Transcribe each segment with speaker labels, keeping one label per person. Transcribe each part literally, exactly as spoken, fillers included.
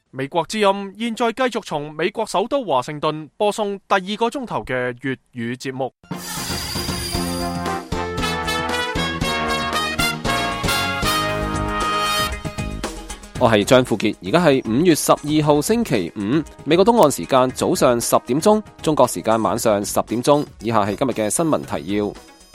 Speaker 1: 美國之音現在繼續從美國首都華盛頓播送第二個鐘頭嘅粵語節目。
Speaker 2: 我係張富傑，而家係五月十二號星期五，美國東岸時間早上十點鐘，中國時間晚上十點鐘。以下係今日嘅新聞提要。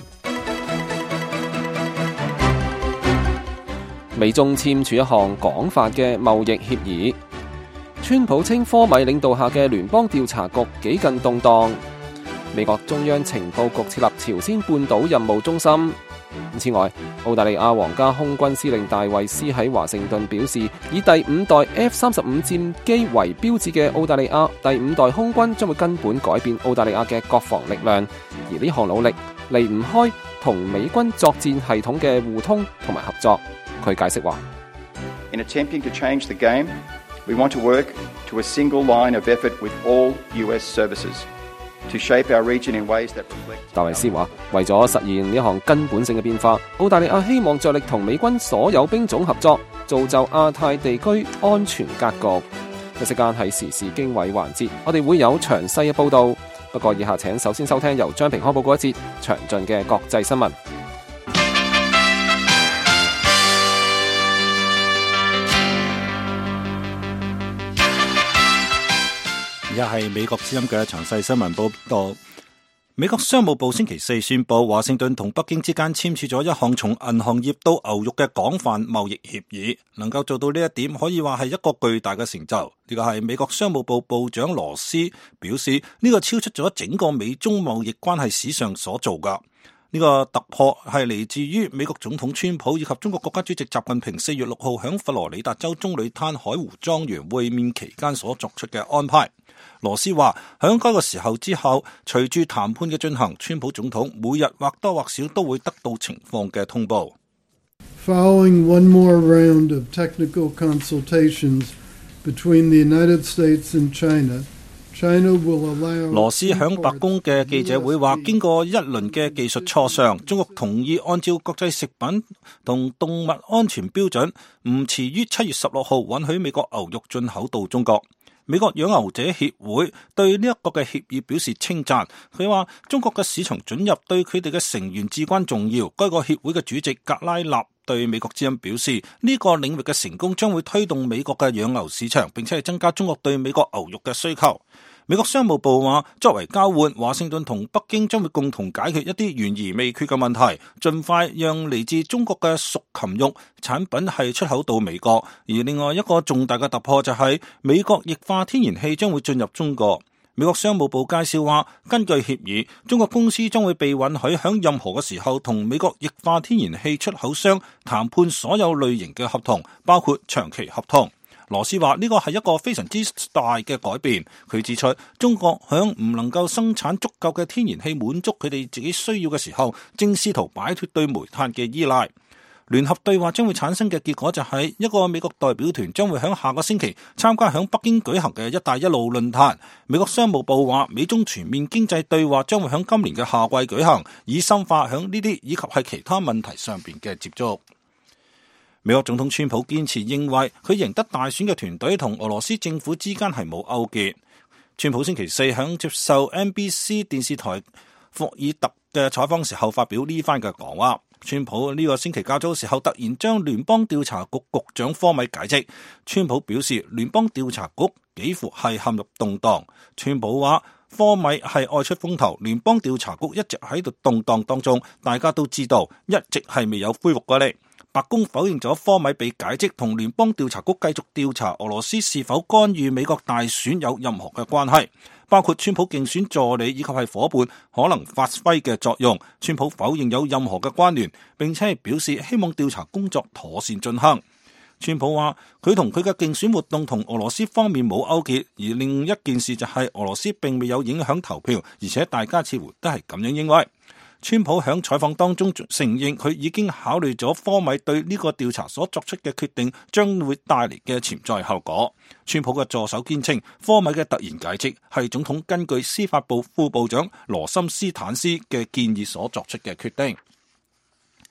Speaker 2: 美中簽署一項廣泛嘅貿易協議。川普稱科米領導下嘅聯邦調查局幾近動盪。美國中央情報局設立朝鮮半島任務中心。此外，澳大利亞皇家空軍司令戴維斯喺華盛頓表示，以第五代 F 三十五戰機為標誌嘅澳大利亞第五代空軍將會根本改變澳大利亞嘅國防力量，而呢項努力離唔開同美軍作戰系統嘅互通同埋合作。佢解釋話
Speaker 3: In attempting to change the game, we want to work to a single line of effort with all U S services.To shape our region in ways that reflect. 戴維斯話：為咗實現呢項根本性嘅變化，澳大利亞希望着力同美軍所有兵種合作，造就亞太地區安全格局。一息間係時事經緯環節，我哋會有詳細嘅報導。不過以下請首先收聽由張平康報告一節詳盡嘅國際新聞。
Speaker 4: 而家係美國之音嘅詳細新聞報道。美國商務部星期四宣布，華盛頓同北京之間簽署咗一項從銀行業到牛肉嘅廣泛貿易協議，能夠做到呢一點，可以話係一個巨大嘅成就。呢個係美國商務部部長羅斯表示，呢個超出咗整個美中貿易關係史上所做噶。呢個突破係嚟自於美國總統川普以及中國國家主席習近平四月六號響佛羅里達州棕櫚灘海湖莊園會面期間所作出嘅安排。羅斯話，響嗰個時候之後，隨住談判嘅進行，川普總統每日或多或少都會得到情況嘅通報。
Speaker 5: Following one more round of technical consultations between the United States and China, China will allow
Speaker 4: 羅斯響白宮嘅記者會話，經過一輪嘅技術磋商，中國同意按照國際食品同動物安全標準，唔遲於七月十六號允許美國牛肉進口到中國。美國養牛者協會對呢一個嘅協議表示稱讚，佢話中國嘅市場准入對佢哋嘅成員至關重要。該個協會嘅主席格拉納對美國之音表示，呢個領域嘅成功將會推動美國嘅養牛市場，並且係增加中國對美國牛肉嘅需求。美國商務部話，作為交換，華盛頓同北京將會共同解決一啲懸而未決嘅問題，盡快讓嚟自中國嘅熟禽肉產品係出口到美國。而另外一個重大嘅突破就係美國液化天然氣將會進入中國。美國商務部介紹話，根據協議，中國公司將會被允許喺任何嘅時候同美國液化天然氣出口商談判所有類型嘅合同，包括長期合同。羅斯話，呢個係一個非常之大嘅改變。佢指出，中國響唔能夠生產足夠嘅天然氣滿足佢哋自己需要嘅時候，正試圖擺脫對煤炭嘅依賴。聯合對話將會產生嘅結果就係一個美國代表團將會響下個星期參加響北京舉行嘅一帶一路論壇。美國商務部話，美中全面經濟對話將會響今年嘅夏季舉行，以深化響呢啲以及係其他問題上邊嘅接觸。美國總統川普堅持認為，佢贏得大選嘅團隊同俄羅斯政府之間係冇勾結。川普星期四響接受 N B C 電視台霍爾特嘅採訪時候發表呢番嘅講話。川普呢個星期較早時候突然將聯邦調查局局長科米解職。川普表示，聯邦調查局幾乎係陷入動盪。川普話，科米係愛出風頭，聯邦調查局一直喺度動盪當中，大家都知道，一直係未有恢復過嚟。白宮否認咗科米被解職同聯邦調查局繼續調查俄羅斯是否干預美國大選有任何嘅關係，包括川普競選助理以及係夥伴可能發揮嘅作用。川普否認有任何嘅關聯，並且係表示希望調查工作妥善進行。川普話，佢同佢嘅競選活動同俄羅斯方面冇勾結，而另一件事就係俄羅斯並未有影響投票，而且大家似乎都係咁樣認為。川普喺採訪當中承認，佢已經考慮咗科米對呢個調查所作出嘅決定將會帶嚟嘅潛在後果。川普嘅助手堅稱，科米嘅突然解職係總統根據司法部副部長羅森斯坦斯嘅建議所作出嘅決定。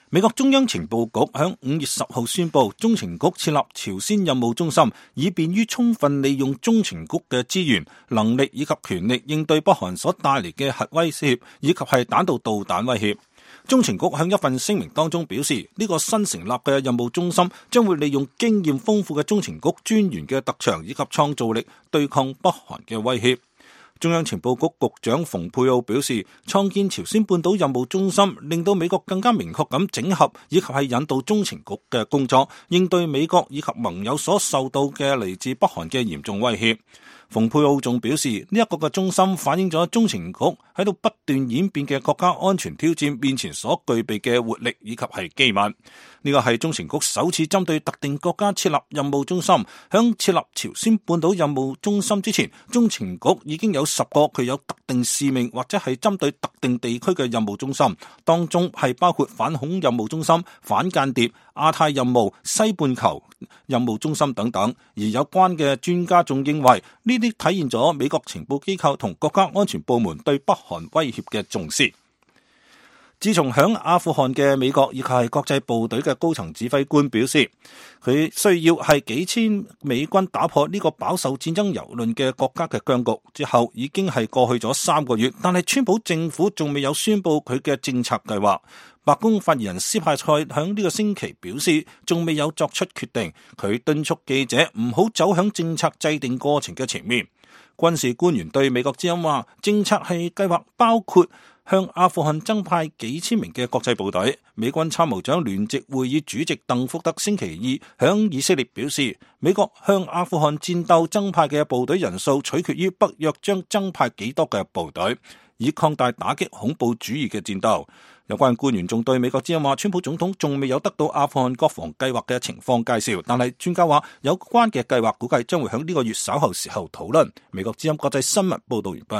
Speaker 4: 美國中央情報局響五月十號宣布，中情局設立朝鮮任務中心，以便於充分利用中情局嘅資源、能力以及權力應對北韓所帶嚟嘅核威懾以及係彈道導彈威脅。中情局向一份聲明當中表示，呢、這個新成立嘅任務中心將會利用經驗豐富嘅中情局專員嘅特長以及創造力，對抗北韓嘅威脅。中央情報局局長蓬佩奧表示，創建朝鮮半島任務中心令到美國更加明確咁整合以及係引導中情局嘅工作，應對美國以及盟友所受到嘅嚟自北韓嘅嚴重威脅。蓬佩奧仲表示，呢、這、一個嘅中心反映咗中情局喺度不斷演變嘅國家安全挑戰面前所具備嘅活力以及係機密。呢個係中情局首次針對特定國家設立任務中心。響設立朝鮮半島任務中心之前，中情局已經有十個具有特定使命或者係針對特定地區嘅任務中心，當中係包括反恐任務中心、反間諜、亞太任務、西半球任務中心等等。而有關嘅專家仲認為，呢啲體現咗美國情報機構同國家安全部門對北韓威脅嘅重視。自從響阿富汗嘅美國以及係國際部隊嘅高層指揮官表示，佢需要係幾千美軍打破呢個飽受戰爭蹂躪嘅國家嘅僵局之後，已經係過去咗三個月，但係川普政府仲未有宣布佢嘅政策計劃。白宮發言人斯派塞響呢個星期表示，仲未有作出決定。佢敦促記者唔好走響政策制定過程嘅前面。軍事官員對美國之音話，政策係計劃包括向阿富汗增派幾千名嘅國際部隊。美軍參謀長聯席會議主席鄧福德星期二響以色列表示，美國向阿富汗戰鬥增派嘅部隊人數取決於北約將增派幾多嘅部隊，以擴大打擊恐怖主義嘅戰鬥。有關官員仲對美國之音話，川普總統仲未有得到阿富汗國防計劃嘅情況介紹，但係專家話有關嘅計劃估計將會喺呢個月稍後時候討論。美國之音國際新聞報道完畢。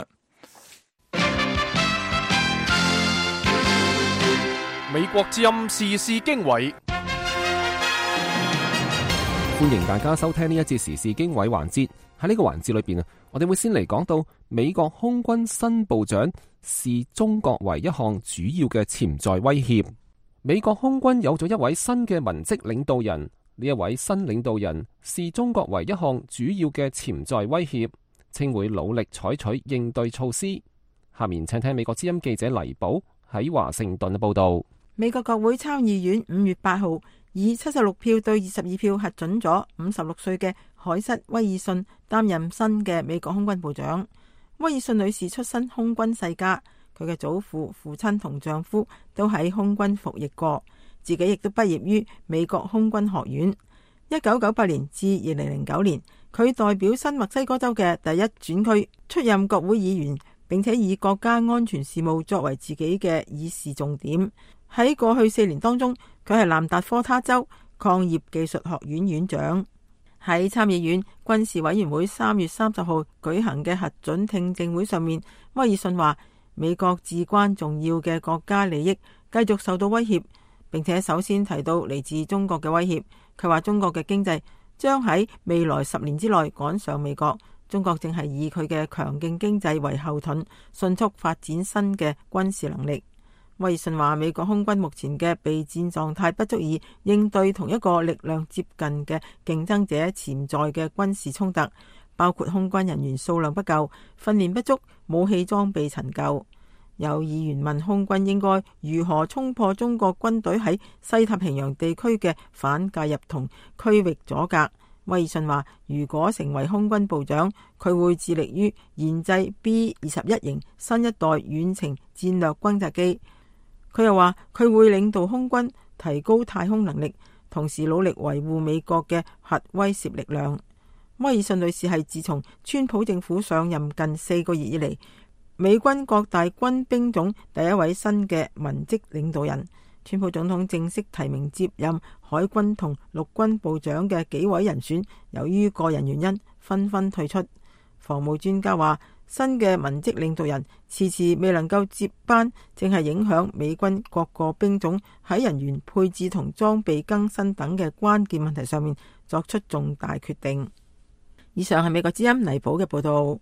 Speaker 1: 美國之音時事經緯，
Speaker 2: 歡迎大家收聽呢一節時事經緯環節。喺呢個環節裏邊啊，我哋會先嚟講到美國空軍新部長視中國為一項主要嘅潛在威脅。美國空軍有咗一位新嘅文職領導人，呢一位新領導人視中國為一項主要嘅潛在威脅，稱會努力採取應對措施。下面請聽美國之音記者黎寶喺華盛頓嘅報道。
Speaker 6: 美國國會參議院五月八號以七十六票對二十二票核准咗五十六歲嘅凱瑟威爾遜擔任新嘅美國空軍部長。威爾遜女士出身空軍世家，佢嘅祖父、父親同丈夫都喺空軍服役過，自己亦都畢業於美國空軍學院。一九九八年至二零零九年，佢代表新墨西哥州嘅第一選區出任國會議員，並且以國家安全事務作為自己嘅議事重點。喺過去四年當中，佢係南達科他州礦業技術學院院長。喺參議院軍事委員會三月三十號舉行嘅核准聽證會上面，威爾遜話美國至關重要嘅國家利益繼續受到威脅，並且首先提到嚟自中國嘅威脅。佢話中國嘅經濟將喺未來十年之內趕上美國，中國正係以佢嘅強勁經濟為後盾，迅速發展新嘅軍事能力。威爾遜話美國空軍目前嘅備戰狀態不足以應對同一個力量接近嘅競爭者潛在嘅軍事衝突，包括空軍人員數量不夠、訓練不足、武器裝備陳舊。有議員問空軍應該如何衝破中國軍隊喺西太平洋地區嘅反介入同區域阻隔。威爾遜話如果成為空軍部長，佢會致力於研製 B 二十一型新一代遠程戰略轟炸機。佢又話佢會領導空軍提高太空能力，同時努力維護美國嘅核威懾力量。威爾遜女士係自從川普政府上任近四個月以嚟，美軍各大軍兵種第一位新嘅文職領導人。川普總統正式提名接任海軍同陸軍部長嘅幾位人選，由於個人原因紛紛退出。防務專家話，新嘅文職領導人遲遲未能夠接班，正係影響美軍各個兵種喺人員配置同裝備更新等嘅關鍵問題上面作出重大決定。以上係美國之音黎寶嘅報道。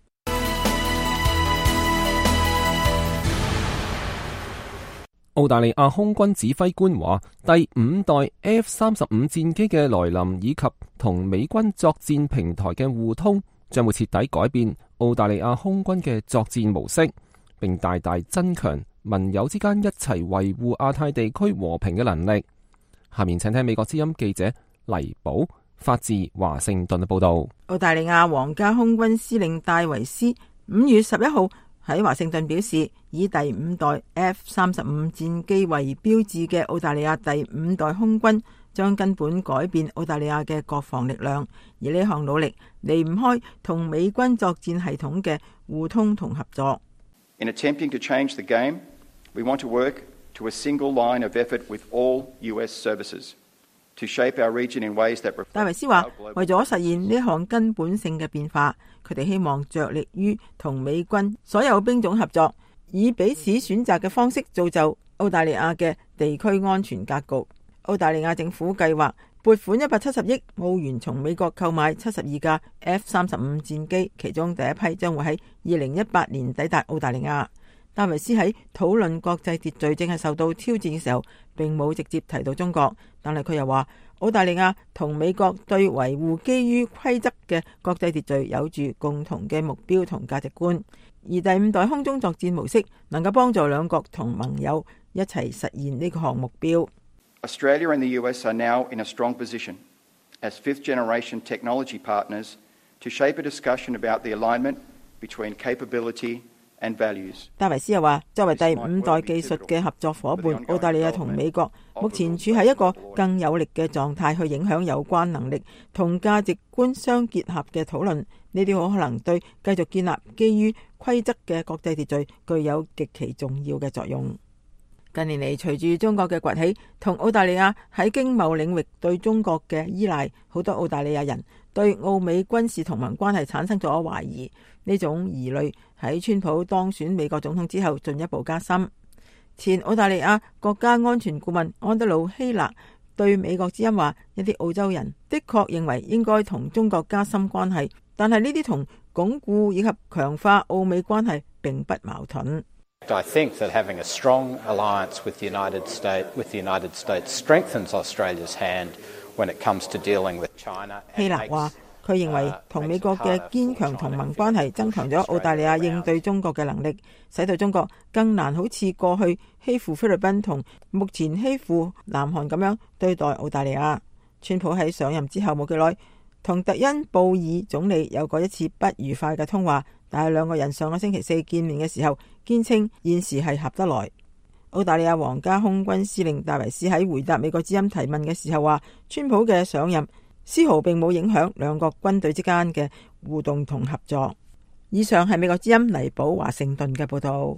Speaker 2: 澳大利亞空軍指揮官話，第五代 F 三十五戰機嘅來臨以及同美軍作戰平台嘅互通，將會徹底改變澳大利亞空軍嘅作戰模式，並大大增強盟友之間一齊維護亞太地區和平嘅能力。下面請聽美國之音記者黎寶發自華盛頓嘅報道。
Speaker 6: 澳大利亞皇家空軍司令戴維斯五月十一號喺華盛頓表示，以第五代 F 三十五戰機為標誌嘅澳大利亞第五代空軍將根本改變澳大利亞嘅國防力量，而呢項努力離唔開同美軍作戰系統嘅互通同合作。
Speaker 3: In attempting to change the game, we want to work to a single line of effort with all U S services to shape our region in ways that reflect。
Speaker 6: 戴維斯話，為咗實現呢項根本性嘅變化，佢哋希望着力於同美軍所有兵種合作，以彼此選擇嘅方式造就澳大利亞嘅地區安全格局。澳大利亞政府計劃撥款一百七十億澳元從美國購買七十二架 F 三十五戰機，其中第一批將會喺二零一八年抵達澳大利亞。戴維斯喺討論國際秩序正係受到挑戰嘅時候，並冇直接提到中國，但係佢又話澳大利亞同美國對維護基於規則嘅國際秩序有住共同嘅目標同價值觀，而第五代空中作戰模式能夠幫助兩國同盟友一齊實現呢個項目標。
Speaker 3: Australia and the U S are now in a strong position as fifth generation technology partners to shape a discussion about the alignment between capability and values。戴
Speaker 6: 維斯又話，作為第五代技術嘅合作伙伴，澳大利亞同美國目前處喺一個更有力嘅狀態去影響有關能力同價值觀相結合嘅討論。呢啲好可能對繼續建立基於規則嘅國際秩序具有極其重要嘅作用。近年嚟，隨住中國嘅崛起，同澳大利亞喺經貿領域對中國嘅依賴，好多澳大利亞人對澳美軍事同盟關係產生咗懷疑。呢種疑慮喺川普當選美國總統之後進一步加深。前澳大利亞國家安全顧問安德魯希勒對美國之音話，一啲澳洲人的確認為應該同中國加深關係，但係呢啲同鞏固以及強化澳美關係並不矛盾。
Speaker 7: I think that having a strong alliance with the United States, with the United States strengthens Australia's hand when it comes to dealing with China.
Speaker 6: 希勒話，佢認為同美國嘅堅強同盟關係增強咗澳大利亞應對中國嘅能力，使到中國更難好似過去欺負菲律賓同目前欺負南韓咁樣對待澳大利亞。川普喺上任之後冇幾耐，同特恩布爾總理有過一次不愉快嘅通話，但係兩個人上個星期四見面嘅時候，堅稱現時係合得來。澳大利亞皇家空軍司令戴維斯喺回答美國之音提問嘅時候話，川普嘅上任絲毫並冇影響兩國軍隊之間嘅互動同合作。以上係美國之音黎寶華盛頓嘅報道。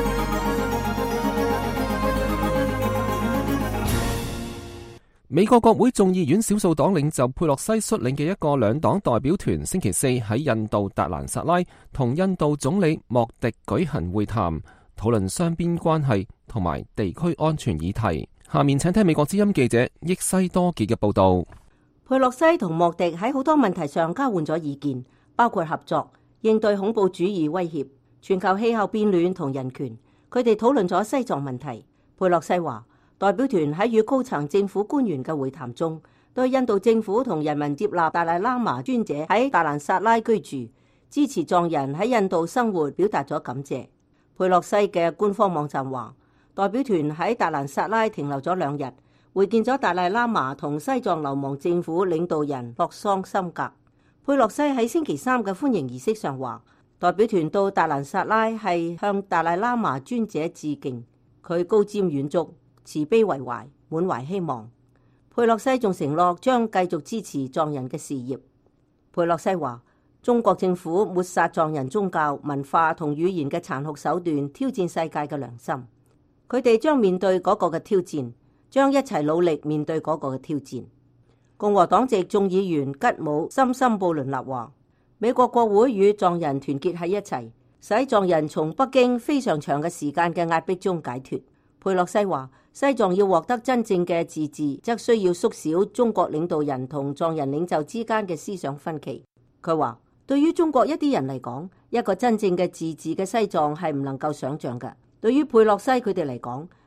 Speaker 2: 美國國會眾議院少數黨領袖佩洛西率領嘅一個兩黨代表團星期四喺印度達蘭薩拉同印度總理莫迪舉行會談，討論雙邊關係同埋地區安全議題。下面請聽美國之音記者益西多傑嘅報道。
Speaker 8: 佩洛西同莫迪喺好多問題上交換咗意見，包括合作、應對恐怖主義威脅、全球氣候變暖同人權。佢哋討論咗西藏問題。佩洛西話，代表團喺與高層政府官員嘅會談中，對印度政府同人民接納達賴喇嘛尊者喺達蘭薩拉居住、支持藏人喺印度生活表達咗感謝。佩洛西嘅官方網站話，代表團喺達蘭薩拉停留咗兩日，會見咗達賴喇嘛同西藏流亡政府領導人洛桑森格。佩洛西喺星期三嘅歡迎儀式上話，代表團到達蘭薩拉係向達賴喇嘛尊者致敬，佢高瞻遠矚，慈悲為懷，滿懷希望。佩洛西仲承諾將繼續支持藏人嘅事業。佩洛西話，中國政府抹殺藏人宗教、文化同語言嘅殘酷手段，挑戰世界嘅良心。佢哋將面對嗰個嘅挑戰，將一齊努力面對嗰個嘅挑戰。共和黨籍眾議員吉姆森森布倫納話，美國國會與藏人團結喺一齊，使藏人從北京非常長嘅時間嘅壓迫中解脫。佩洛西話，西藏要獲得真正嘅自治，則需要縮小中國領導人同藏人領袖之間嘅思想分歧。佢話，對於中國一啲人嚟講，一個真正嘅自治嘅西藏係唔能夠想象嘅。對於佩洛西佢哋嚟講，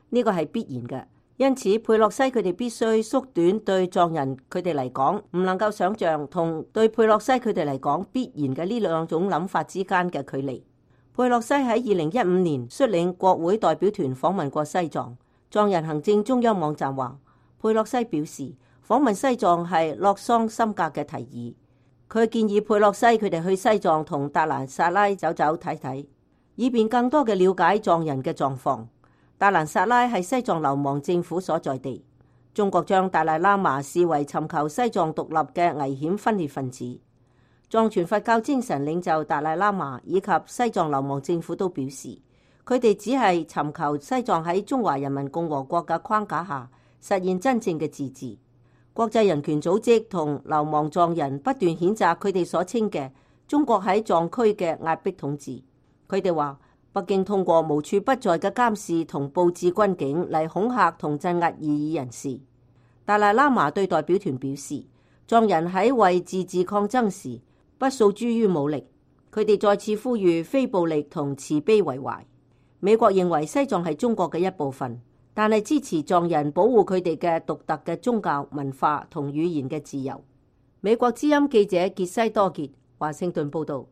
Speaker 8: 呢個係必然嘅。因此，佩洛西佢哋必須縮短對藏人佢哋嚟講唔能夠想像同對佩洛西佢哋嚟講必然嘅呢兩種諗法之間嘅距離。佩洛西喺二零一五年率領國會代表團訪問過西藏。藏人行政中央網站話，佩洛西表示訪問西藏係洛桑森格嘅提議。佢建議佩洛西佢哋去西藏同達蘭薩拉走走睇睇，以便更多嘅了解藏人嘅狀況。達蘭薩拉係西藏流亡政府所在地。中國將達賴喇嘛視為尋求西藏獨立嘅危險分裂分子。藏傳佛教精神領袖達賴喇嘛以及西藏流亡政府都表示，佢哋只係尋求西藏喺中華人民共和國嘅框架下實現真正嘅自治。國際人權組織同流亡藏人不斷譴責佢哋所稱嘅中國喺藏區嘅壓迫統治。佢哋話，北京通過無處不在嘅監視同佈置軍警嚟恐嚇同鎮壓異議人士。達賴喇嘛對代表團表示，藏人喺為自治抗爭時不訴諸於武力。佢哋再次呼籲非暴力同慈悲為懷。美國認為西藏係中國嘅一部分，但係支持藏人保護佢哋嘅獨特嘅宗教文化同語言嘅自由。美國之音記者傑西多傑華盛頓報道。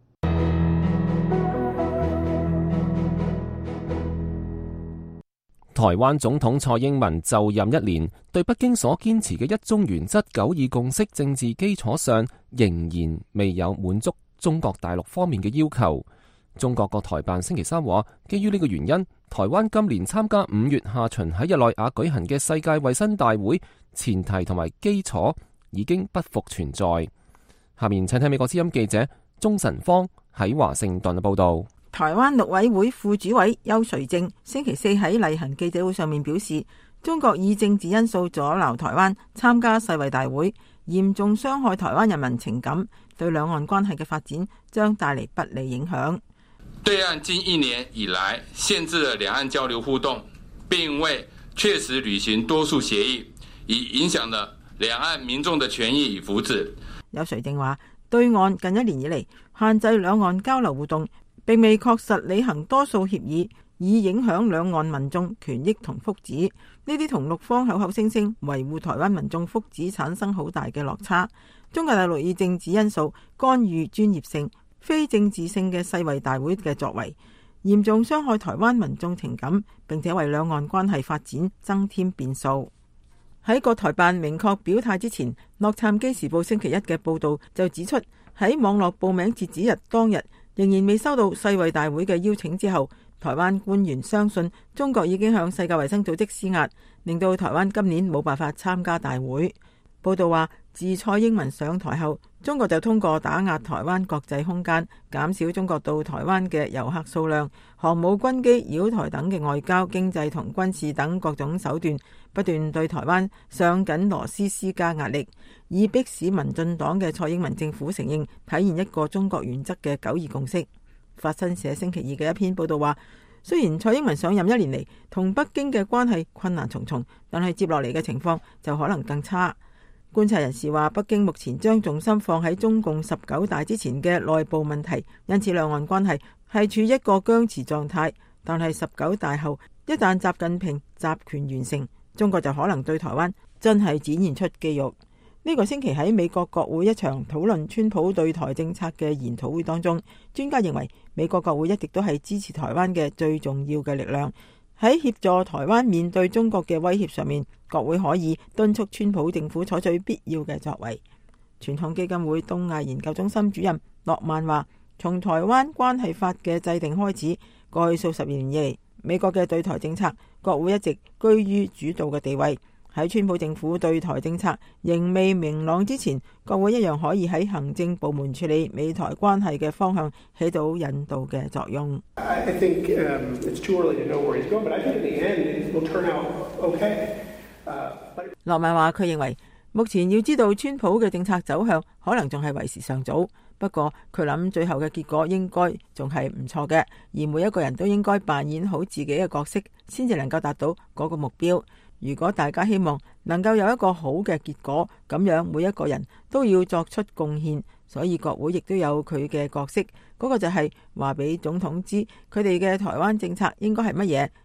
Speaker 2: 台灣總統蔡英文就任一年，對北京所堅持嘅一中原則、九二共識政治基礎上，仍然未有滿足中國大陸方面嘅要求。中國國台辦星期三話，基於呢個原因，台灣今年參加五月下旬喺日內瓦舉行嘅世界衛生大會，前提同埋基礎已經不復存在。下面請睇美國之音記者鍾晨芳喺華盛頓嘅報道。
Speaker 6: 台灣陸委會副主委邱垂正星期四喺例行記者會上面表示，中國以政治因素阻撓台灣參加世衛大會，嚴重傷害台灣人民情感，對兩岸關係嘅發展將帶嚟不利影響。
Speaker 9: 對岸近一年以來限制了兩岸交流互動，並未確實履行多數協議，以影響了兩岸民眾的權益與福祉。
Speaker 6: 邱垂正話，對岸近一年以嚟限制兩岸交流互動，並未確實履行多數協議，以影響兩岸民眾權益同福祉。呢啲同陸方口口聲聲維護台灣民眾福祉產生好大嘅落差。中國大陸以政治因素干預專業性、非政治性嘅世衛大會嘅作為，嚴重傷害台灣民眾情感，並且為兩岸關係發展增添變數。喺國台辦明確表態之前，洛杉磯時報星期一嘅報導就指出，喺網絡報名截止日當日仍然未收到世衛大會嘅邀請之後，台灣官員相信中國已經向世界衛生組織施壓，令到台灣今年冇辦法參加大會。報道話，自蔡英文上台後，中國就通過打壓台灣國際空間，減少中國到台灣嘅遊客數量，航母軍機繞台等嘅外交、經濟同軍事等各種手段，不斷對台灣上緊螺絲施加壓力，以迫使民進黨嘅蔡英文政府承認體現一個中國原則嘅九二共識。法新社星期二嘅一篇報道話，雖然蔡英文上任一年嚟同北京嘅關係困難重重，但係接落嚟嘅情況就可能更差。觀察人士話，北京目前將重心放喺中共十九大之前嘅內部問題，因此兩岸關係係處一個僵持狀態。但係十九大後，一旦習近平集權完成，中國就可能對台灣真係展現出肌肉。呢個星期喺美國國會一場討論川普對台政策嘅研討會當中，專家認為美國國會一直都係支持台灣嘅最重要嘅力量。喺協助台灣面對中國嘅威脅上面，國會可以敦促川普政府採取必要嘅作為。傳統基金會東亞研究中心主任諾曼話，從台灣關係法嘅制定開始，過去數十年以嚟，美國嘅對台政策，國會一直居於主導嘅地位。喺川普政府對台政策仍未明朗之前，國會一樣可以喺行政部門處理美台關係嘅方向起到引導嘅作用。
Speaker 10: I think, um, it's too early to know where he's going, but I think in the end it will turn out okay. Uh, but...
Speaker 6: 諾曼話，佢認為目前要知道川普嘅政策走向，可能仲係為時尚早。不過佢諗最後嘅結果應該仲係唔錯嘅，而每一個人都應該扮演好自己嘅角色，先至能夠達到嗰個目標。如果大家希望能夠有一個好嘅結果，咁樣每一個人都要作出貢獻，所以國會亦都有佢嘅角色。嗰個就係話俾總統知，佢哋嘅台灣政策應該係乜嘢，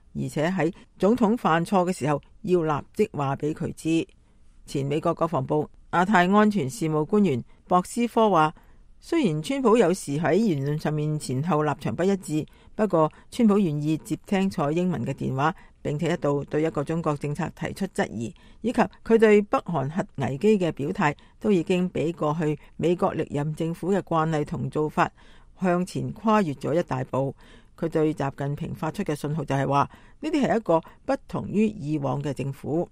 Speaker 6: 而且喺總統犯錯嘅時候要立即話俾佢知。前美國國防部亞太安全事務官員博斯科話，雖然川普有時喺言論上面前後立場不一致，不過川普願意接聽蔡英文嘅電話，並且一度對一個中國政策提出質疑，以及佢對北韓核危機嘅表態，都已經比過去美國歷任政府嘅慣例同做法向前跨越咗一大步。佢對習近平發出嘅信號就係話，呢啲係一個不同於以往嘅政府。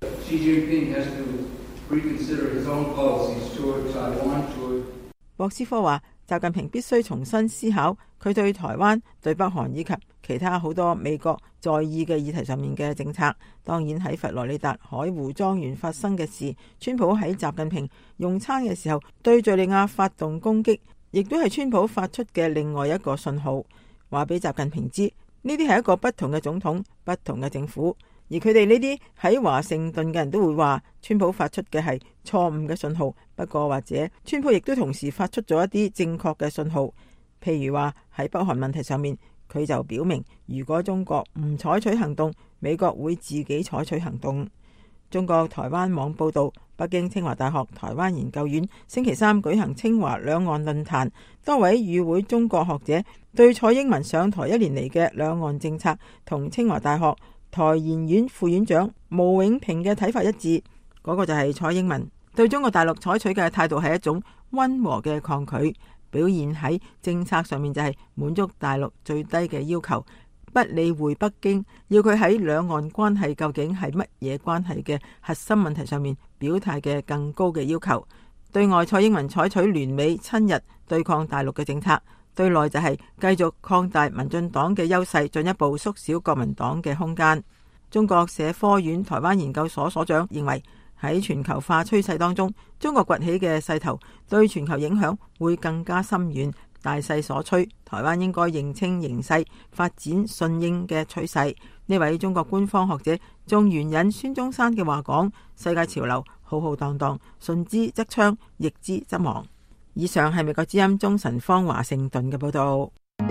Speaker 6: 博斯科話，習近平必須重新思考佢對台灣、對北韓以及其他好多美國在意嘅議題上面嘅政策。當然喺佛羅里達海湖莊園發生嘅事，川普喺習近平用餐嘅時候對敘利亞發動攻擊，亦都係川普發出嘅另外一個信號，話俾習近平知呢啲係一個不同嘅總統、不同嘅政府。而佢哋呢啲喺華盛頓嘅人都會話，川普發出嘅係錯誤嘅信號。不過或者川普亦都同時發出咗一啲正確嘅信號，譬如話喺北韓問題上面，佢就表明如果中國唔採取行動，美國會自己採取行動。中國台灣網報道，北京清華大學台灣研究院星期三舉行清華兩岸論壇，多位與會中國學者對蔡英文上台一年嚟嘅兩岸政策同清華大學台研院副院長毛永平嘅睇法一致。嗰、那個就係蔡英文對中國大陸採取嘅態度係一種溫和嘅抗拒，表現喺政策上面就係滿足大陸最低嘅要求，不理會北京要佢喺兩岸關係究竟係乜嘢關係嘅核心問題上面表態嘅更高嘅要求。對外，蔡英文採取聯美親日對抗大陸嘅政策；對內就係繼續擴大民進黨嘅優勢，進一步縮小國民黨嘅空間。中國社科院台灣研究所所長認為，喺全球化趨勢當中，中國崛起嘅勢頭對全球影響會更加深遠。大勢所趨，台灣應該認清形勢，發展順應嘅趨勢。呢位中國官方學者仲援引孫中山嘅話講：世界潮流浩浩蕩蕩，順之則昌，逆之則亡。以上係美國之音中神方華盛頓嘅報道。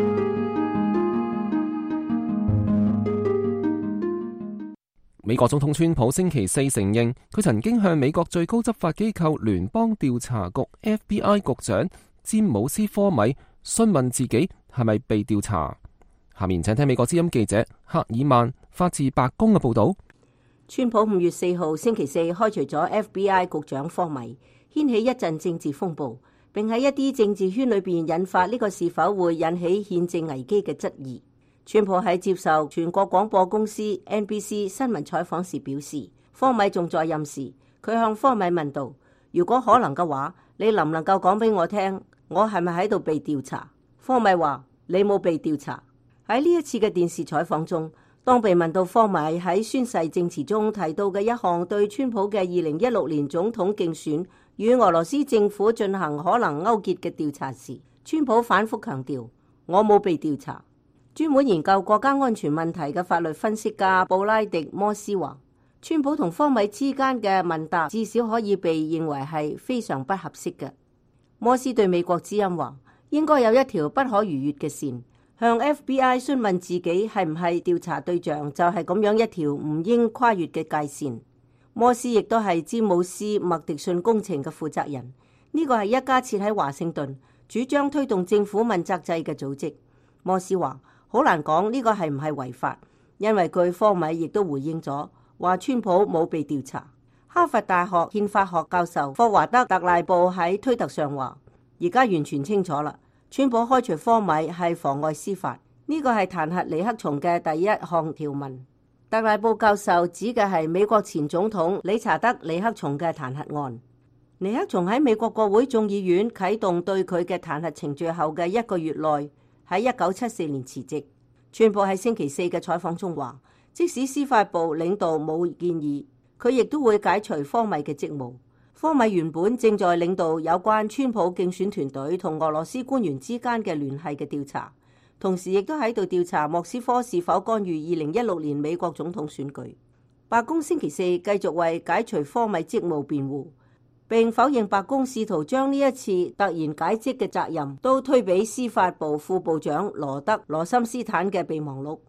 Speaker 2: 美國總統川普星期四承認，佢曾經向美國最高執法機構聯邦調查局 F B I 局長詹姆斯科米詢問自己係咪被調查。下面請聽美國之音記者赫爾曼發自白宮嘅報道。
Speaker 8: 川普五月四號星期四開除咗 F B I 局長科米，掀起一陣政治風暴，並喺一啲政治圈裏邊引發呢個是否會引起憲政危機嘅質疑。川普喺接受全國廣播公司 N B C 新聞採訪時表示，科米仲在任時，佢向科米問道：如果可能嘅話，你能唔能夠講俾我聽，我係咪喺度被調查？科米話：你冇被調查。喺呢一次嘅電視採訪中，當被問到科米喺宣誓證詞中提到嘅一項對川普嘅二零一六年總統競選與俄羅斯政府進行可能勾結嘅調查時，川普反覆強調：我冇被調查。專門研究國家安全問題嘅法律分析家布拉迪摩斯話，川普同科米之間嘅問答至少可以被認為係非常不合適嘅。摩斯對美國之音話，應該有一條不可逾越嘅線，向 F B I 詢問自己係唔係調查對象，就係咁樣一條唔應跨越嘅界線。摩斯亦都係詹姆斯麥迪遜工程嘅負責人，呢個係一家設喺華盛頓，主張推動政府問責制嘅組織。摩斯話，好難講呢個係唔係違法，因為據科米亦都回應咗，話川普冇被調查。哈佛大學憲法學教授霍華德特賴布喺推特上話，而家完全清楚啦，川普開除科米係妨礙司法，呢個係彈劾尼克松嘅第一項條文。特賴布教授指嘅係美國前總統理查德尼克松嘅彈劾案。尼克松喺美國國會眾議院啟動對佢嘅彈劾程序後嘅一個月內，喺一九七四年辭職。川普喺星期四嘅採訪中話，即使司法部領導冇建議，佢亦都會解除科米嘅職務。科米原本正在領導有關川普競選團隊同俄羅斯官員之間嘅聯繫嘅調查，同時亦都喺度調查莫斯科是否干預二零一六年美國總統選舉。白宮星期四繼續為解除科米職務辯護，並否認白宮試圖將呢一次突然解職嘅責任都推俾司法部副部長羅德羅森斯坦嘅備忘錄。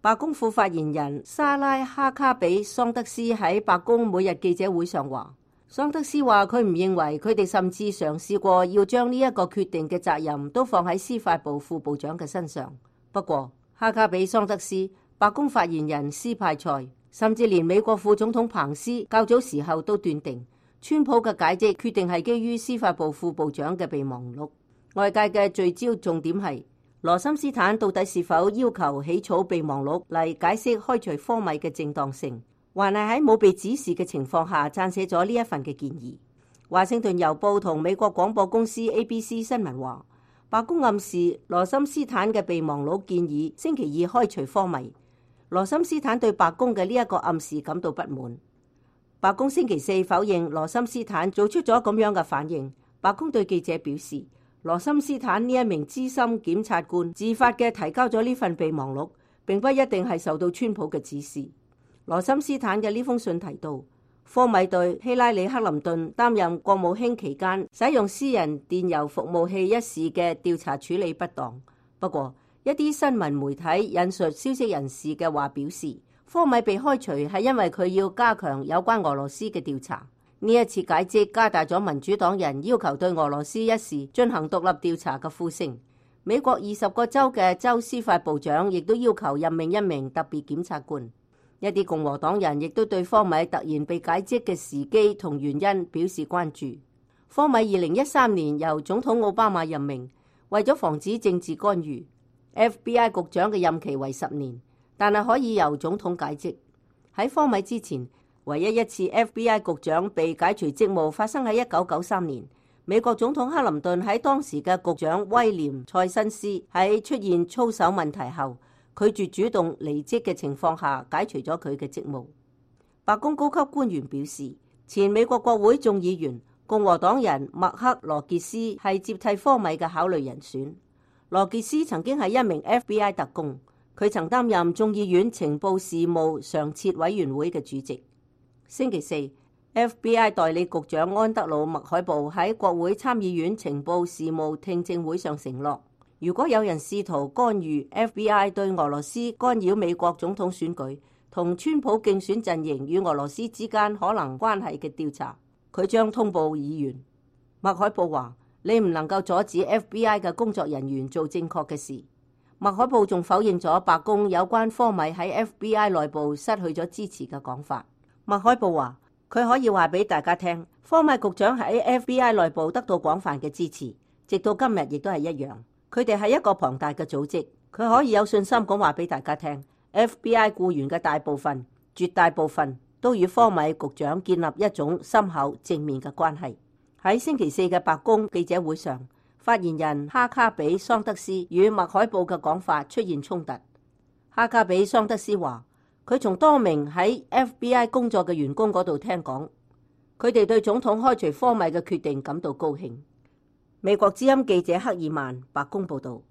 Speaker 8: 白宮副發言人莎拉哈卡比桑德斯喺白宮每日記者會上話，桑德斯話佢唔認為佢哋甚至嘗試過要將呢一個決定嘅責任都放喺司法部副部長嘅身上。不過哈卡比桑德斯、白宮發言人斯派塞，甚至連美國副總統彭斯較早時候都斷定，川普嘅解職決定係基於司法部副部長嘅備忘錄。外界嘅聚焦重點係羅森斯坦到底是否要求起草備忘錄嚟解釋開除科米嘅正當性，還係喺冇被指示嘅情況下撰寫咗呢一份嘅建議。華盛頓郵報同美國廣播公司 A B C 新聞話，白宮暗示羅森斯坦嘅備忘錄建議星期二開除科米。羅森斯坦對白宮嘅呢一個暗示感到不滿。白宮星期四否認羅森斯坦做出咗咁樣嘅反應。白宮對記者表示，羅森斯坦呢一名資深檢察官自發嘅提交咗呢份備忘錄，並不一定係受到川普嘅指示。羅森斯坦嘅呢封信提到，科米對希拉里克林頓擔任國務卿期間使用私人電郵服務器一事嘅調查處理不當。不過，一啲新聞媒體引述消息人士嘅話表示，科米被開除係因為佢要加強有關俄羅斯嘅調查。呢一次解職加大咗民主黨人要求對俄羅斯一事進行獨立調查嘅呼聲。美國二十個州嘅州司法部長亦都要求任命一名特別檢察官。一啲共和黨人亦都對科米突然被解職嘅時機同原因表示關注。科米二零一三年由總統奧巴馬任命，為咗防止政治干預， F B I 局長嘅任期為十年，但係可以由總統解職。喺科米之前，唯一一次 F B I 局長被解除職務發生喺一九九三年，美國總統克林頓喺當時嘅局長威廉塞辛斯喺出現操守問題後，拒絕主動離職嘅情況下解除咗佢嘅職務。白宮高級官員表示，前美國國會眾議員共和黨人麥克羅傑斯係接替科米嘅考慮人選。羅傑斯曾經係一名 F B I 特工，佢曾擔任眾議院情報事務常設委員會嘅主席。星期四 ，F B I 代理局長安德魯麥海布喺國會參議院情報事務聽證會上承諾，如果有人試圖干預 F B I 對俄羅斯干擾美國總統選舉同川普競選陣營與俄羅斯之間可能關係嘅調查，佢將通報議員。麥海布話：你唔能夠阻止 F B I 嘅工作人員做正確嘅事。麥海布仲否認咗白宮有關科米喺 F B I 內部失去咗支持嘅講法。麥海布話：佢可以話俾大家聽，科米局長喺 F B I 內部得到廣泛嘅支持，直到今日亦都係一樣。佢哋係一個龐大嘅組織，佢可以有信心咁話俾大家聽 ，F B I 僱員嘅大部分、絕大部分都與科米局長建立一種深厚正面嘅關係。喺星期四嘅白宮記者會上，發言人哈卡比桑德斯與麥海布嘅講法出現衝突。哈卡比桑德斯話：佢從多名喺 F B I 工作嘅員工嗰度聽講，佢哋對總統開除科米嘅決定感到高興。美國之音記者克爾曼，白宮報道。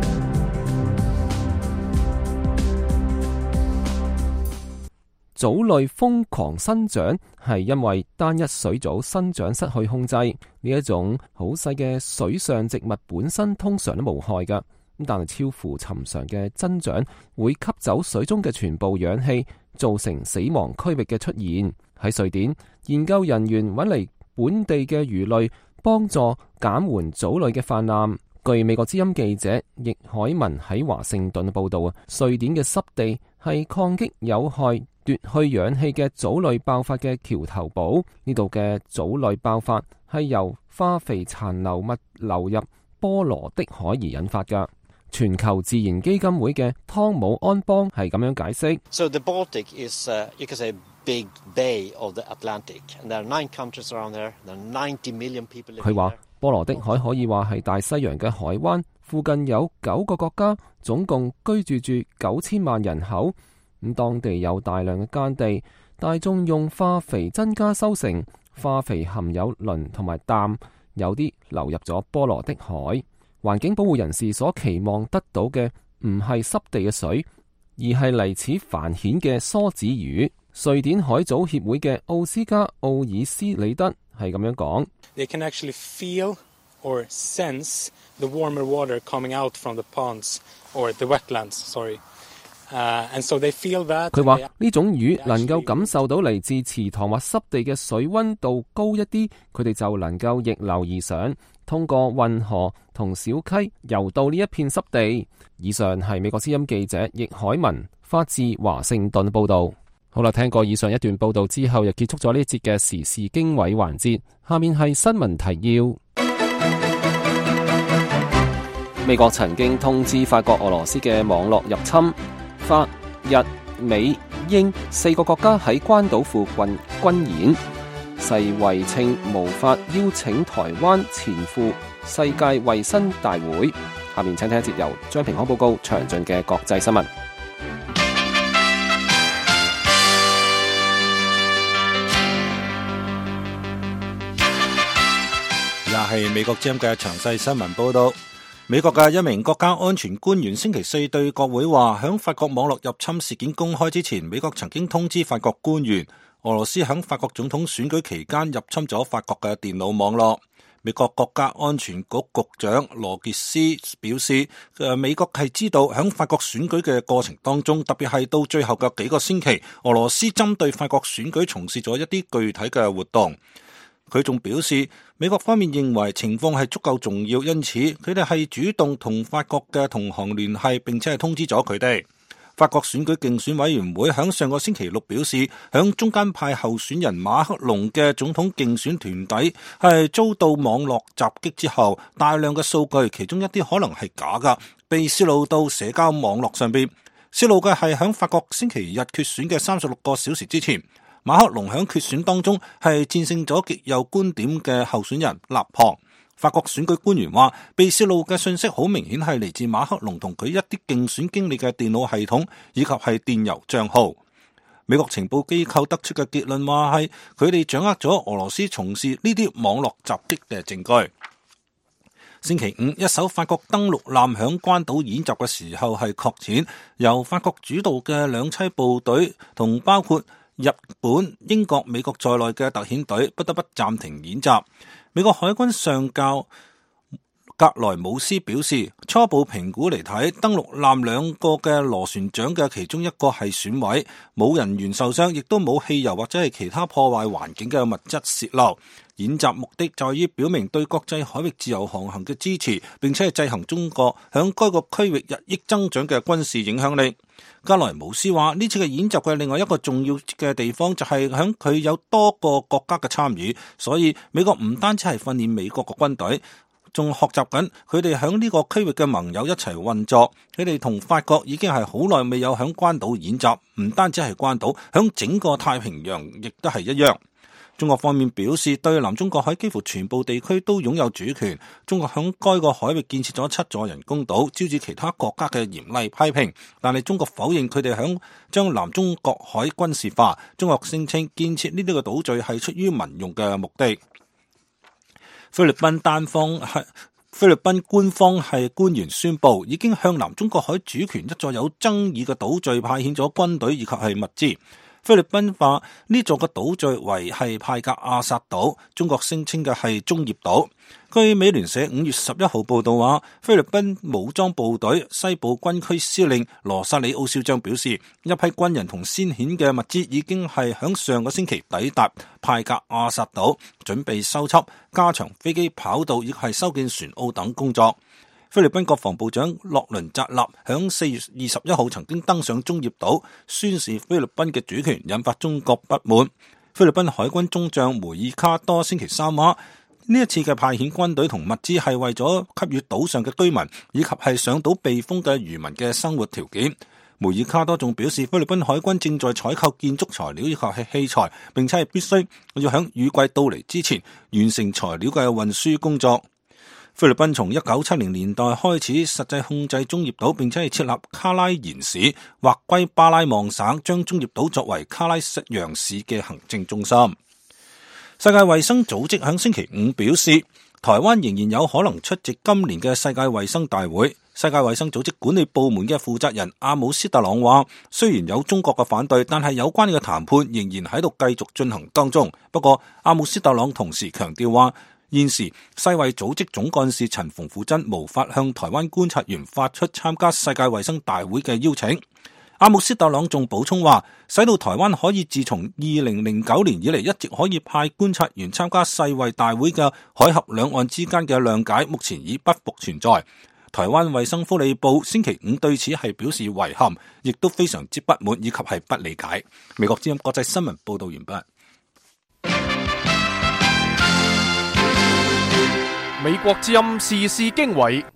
Speaker 2: 藻類瘋狂生長係因為單一水藻生長失去控制。呢一種好細嘅水上植物本身通常都無害㗎，但係超乎尋常嘅增長會吸走水中嘅全部氧氣，造成死亡區域嘅出現。喺瑞典，研究人員揾嚟本地嘅魚類，幫助減緩藻類嘅泛濫。據美國之音記者易海文喺華盛頓報道啊，瑞典嘅濕地係抗擊有害奪去氧氣嘅藻類爆發嘅橋頭堡。呢度嘅藻類爆發係由化肥殘留物流入波羅的海而引發㗎。全球自然基金會嘅湯姆安邦係咁樣解釋。
Speaker 11: So the Baltic is, uh, you can say, big bay of the Atlantic, and there are nine countries around there. There are ninety million people living there.
Speaker 2: 佢話波羅的海可以話係大西洋嘅海灣，附近有九個國家，總共居住住九千萬人口。咁當地有大量嘅耕地，大眾用化肥增加收成，化肥含有磷同埋氮，有啲流入咗波羅的海。環境保護人士所期望得到嘅唔係濕地嘅水，而係嚟自繁衍嘅梭子魚。瑞典海藻協會嘅奧斯加奧爾斯里德係咁樣講。
Speaker 12: They can actually feel or sense the warmer water coming out from the ponds or the wetlands, sorry. Uh, and so they feel that
Speaker 2: 佢話呢種魚能夠感受到嚟自池塘或濕地嘅水溫度高一啲，佢哋就能夠逆流而上，通過運河同小溪游到呢一片濕地。以上係美國之音記者易海文發自華盛頓報道。好啦，聽過以上一段報道之後，又結束咗呢一節嘅時事經緯環節。下面係新聞提要。美國曾經通知法國俄羅斯嘅網絡入侵。法、日、美、英四個國家喺關島附近軍演，世衛稱無法邀請台灣前赴世界衛生大會。下面請聽一節由張平康報告詳盡嘅國際新聞。
Speaker 4: 又係美國之音嘅詳細新聞報道。美國嘅一名國家安全官員星期四對國會話，響法國網絡入侵事件公開之前，美國曾經通知法國官員，俄羅斯響法國總統選舉期間入侵咗法國嘅電腦網絡。美國國家安全局局長羅傑斯表示，誒，美國係知道響法國選舉嘅過程當中，特別係到最後嘅幾個星期，俄羅斯針對法國選舉從事咗一啲具體嘅活動。佢仲表示，美國方面認為情況係足夠重要，因此佢哋係主動同法國嘅同行聯繫，並且係通知咗佢哋。法國選舉競選委員會響上個星期六表示，響中間派候選人馬克龍嘅總統競選團隊係遭到網絡襲擊之後，大量嘅數據，其中一啲可能係假㗎，被泄露到社交網絡上邊。泄露嘅係響法國星期日決選嘅三十六個小時之前。馬克龍喺決選當中係戰勝咗極右觀點嘅候選人勒龐。法國選舉官員話，被泄露嘅信息好明顯係嚟自馬克龍同佢一啲競選經理嘅電腦系統以及係電郵賬號。美國情報機構得出嘅結論話係佢哋掌握咗俄羅斯從事呢啲網絡襲擊嘅證據。星期五，一艘法國登陸艦響關島演習嘅時候係擱淺，由法國主導嘅兩棲部隊同包括日本、英國、美國在內嘅特遣隊不得不暫停演習。美國海軍上校格萊姆斯表示，初步評估嚟睇，登陸艦兩個嘅螺旋槳嘅其中一個係損毀，冇人員受傷，亦都冇汽油或者係其他破壞環境嘅物質洩漏。演習目的在於表明對國際海域自由航行嘅支持，並且係制衡中國響該個區域日益增長嘅軍事影響力。格萊姆斯話，呢次嘅演習嘅另外一個重要嘅地方就係響佢有多個國家嘅參與，所以美國唔單止係訓練美國嘅軍隊，仲學習緊佢哋響呢個區域嘅盟友一齊運作。佢哋同法國已經係好耐未有響關島演習，唔單止係關島，響整個太平洋亦都係一樣。中國方面表示，對南中國海幾乎全部地區都擁有主權。中國響該個海域建設咗七座人工島，招致其他國家嘅嚴厲批評。但係中國否認佢哋響將南中國海軍事化。中國聲稱建設呢啲個島嶼係出於民用嘅目的。菲律賓單方係菲律賓官方係官員宣布，已經向南中國海主權一座有爭議嘅島嶼派遣咗軍隊以及係物資。菲律賓話呢座嘅島嶼為係派格亞薩島，中國聲稱嘅係中業島。據美聯社五月十一號報道話，菲律賓武裝部隊西部軍區司令羅薩里奧少將表示，一批軍人同先遣嘅物資已經係響上個星期抵達派格亞薩島，準備修葺、加長飛機跑道以及係修建船澳等工作。菲律賓國防部長洛倫扎納響四月二十一號曾經登上中業島，宣示菲律賓嘅主權，引發中國不滿。菲律賓海軍中將梅爾卡多星期三話，呢一次嘅派遣軍隊同物資係為咗給予島上嘅居民以及係上島避風嘅漁民嘅生活條件。梅爾卡多仲表示，菲律賓海軍正在採購建築材料以及係器材，並且係必須要響雨季到嚟之前完成材料嘅運輸工作。菲律賓從一九七零年代開始實際控制中業島，並且係設立卡拉延市，劃歸巴拉望省，將中業島作為卡拉揚市嘅行政中心。世界衛生組織喺星期五表示，台灣仍然有可能出席今年嘅世界衛生大會。世界衛生組織管理部門嘅負責人阿姆斯特朗話，雖然有中國嘅反對，但係有關嘅談判仍然喺度繼續進行當中。不過阿姆斯特朗同時強調話，現時世衛組織總幹事陳馮富珍無法向台灣觀察員發出參加世界衛生大會嘅邀請。 阿姆斯特朗仲補充話，使到台灣可以自從二零零九年以嚟一直可以派觀察員參加世衛大會嘅海峽兩岸之間嘅諒解，目前已不復存在。台灣衛生福利部星期五對此係表示遺憾，亦都非常之不滿以及係不理解。美國之音國際新聞報道完畢。
Speaker 1: 美國之音時事經緯，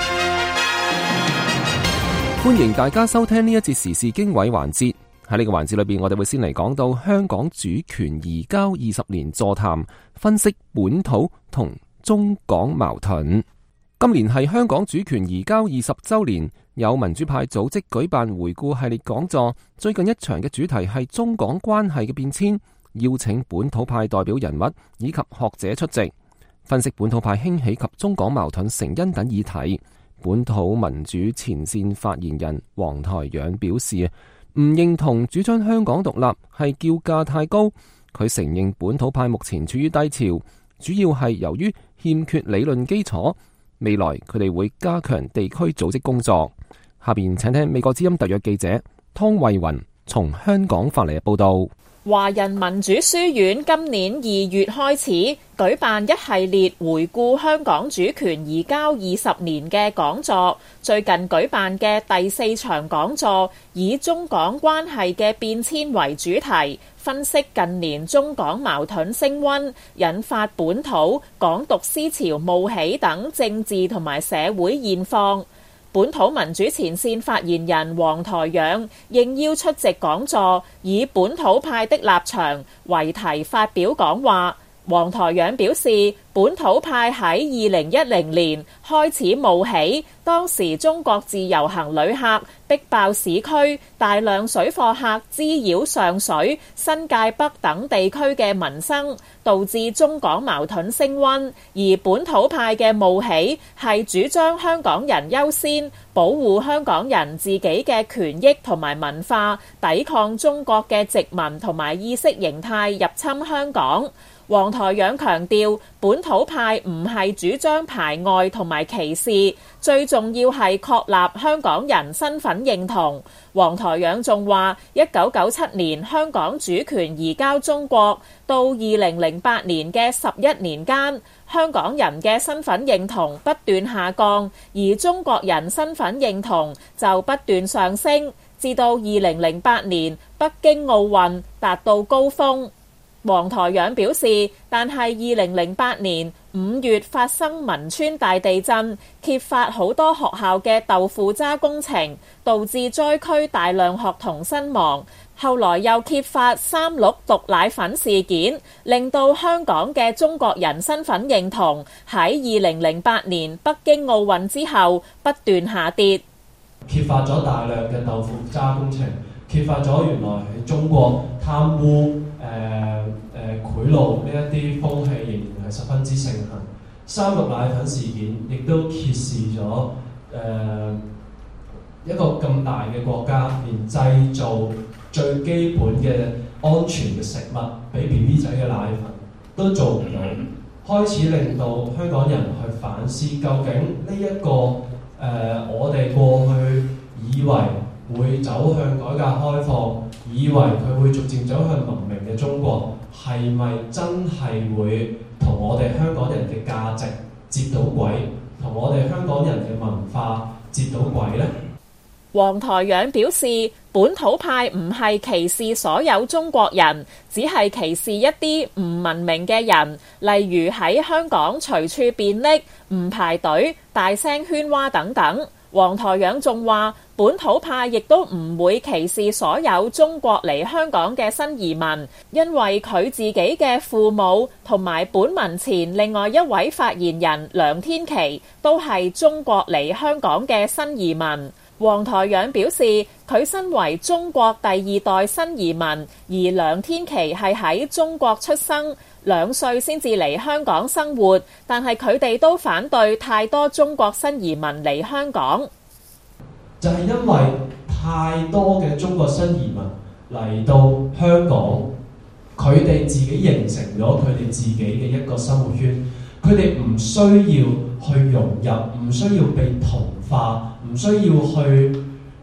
Speaker 2: 歡迎大家收聽呢一節時事經緯環節。喺呢個環節裏邊，我哋會先嚟講到香港主權移交二十年座談，分析本土同中港矛盾。今年係香港主權移交二十週年，有民主派組織舉辦回顧系列講座。最近一場嘅主題係中港關係嘅變遷，邀請本土派代表人物以及學者出席，分析本土派興起及中港矛盾成因等議題。本土民主前線發言人黃台仰表示，唔認同主張香港獨立係叫價太高。佢承認本土派目前處於低潮，主要係由於欠缺理論基礎。未來佢哋會加強地區組織工作。下邊請聽美國之音特約記者湯慧雲從香港發嚟嘅報道。
Speaker 13: 華人民主書院今年二月開始舉辦一系列回顧香港主權移交二十年嘅講座，最近舉辦嘅第四場講座以中港關係嘅變遷為主題，分析近年中港矛盾升溫，引發本土港獨思潮冒起等政治同埋社會現況。本土民主前線發言人黃台仰應邀出席講座，以本土派的立場為題發表講話。黃台仰表示，本土派喺二零一零年開始冒起，當時中國自由行旅客逼爆市區，大量水貨客滋擾上水、新界北等地區嘅民生，導致中港矛盾升溫。而本土派嘅冒起係主張香港人優先，保護香港人自己嘅權益同埋文化，抵抗中國嘅殖民同埋意識形態入侵香港。黃台仰強調，本土派唔係主張排外同埋歧視，最重要係確立香港人身份認同。黃台仰仲話，一九九七年香港主權移交中國，到二零零八年嘅十一年間，香港人嘅身份認同不斷下降，而中國人身份認同就不斷上升，至到二零零八年北京奧運達到高峰。黃台仰表示，但係二零零八年五月發生汶川大地震，揭發好多學校嘅豆腐渣工程，導致災區大量學童身亡。後來又揭發三鹿毒奶粉事件，令到香港嘅中國人身份認同喺二零零八年北京奧運之後不斷下跌。
Speaker 14: 揭發咗大量嘅豆腐渣工程，揭發咗原來喺中國貪污、誒誒賄賂呢一啲風氣仍然係十分之盛行。三鹿奶粉事件亦都揭示咗誒、呃、一個咁大嘅國家，連製造最基本嘅安全嘅食物俾 B B 仔嘅奶粉都做唔到，開始令到香港人去反思，究竟呢、這、一個誒、呃、我哋過去以為會走向改革開放，以為佢會逐漸走向文明嘅中國，係咪真係會同我哋香港人嘅價值接到軌，同我哋香港人嘅文化接到軌呢？
Speaker 13: 黃台仰表示，本土派唔係歧視所有中國人，只係歧視一啲唔文明嘅人，例如喺香港隨處便溺、唔排隊、大聲喧嘩等等。黃台仰仲話，本土派亦都唔會歧視所有中國嚟香港嘅新移民，因為佢自己嘅父母同埋本民前另外一位發言人梁天琦都係中國嚟香港嘅新移民。黃台仰表示，佢身為中國第二代新移民，而梁天琦係喺中國出生，兩歲先至嚟香港生活，但係佢哋都反對太多中國新移民嚟香港。
Speaker 14: 就係因為太多嘅中國新移民嚟到香港，佢哋自己形成咗佢哋自己嘅一個生活圈，佢哋唔需要去融入，唔需要被同化，唔需要去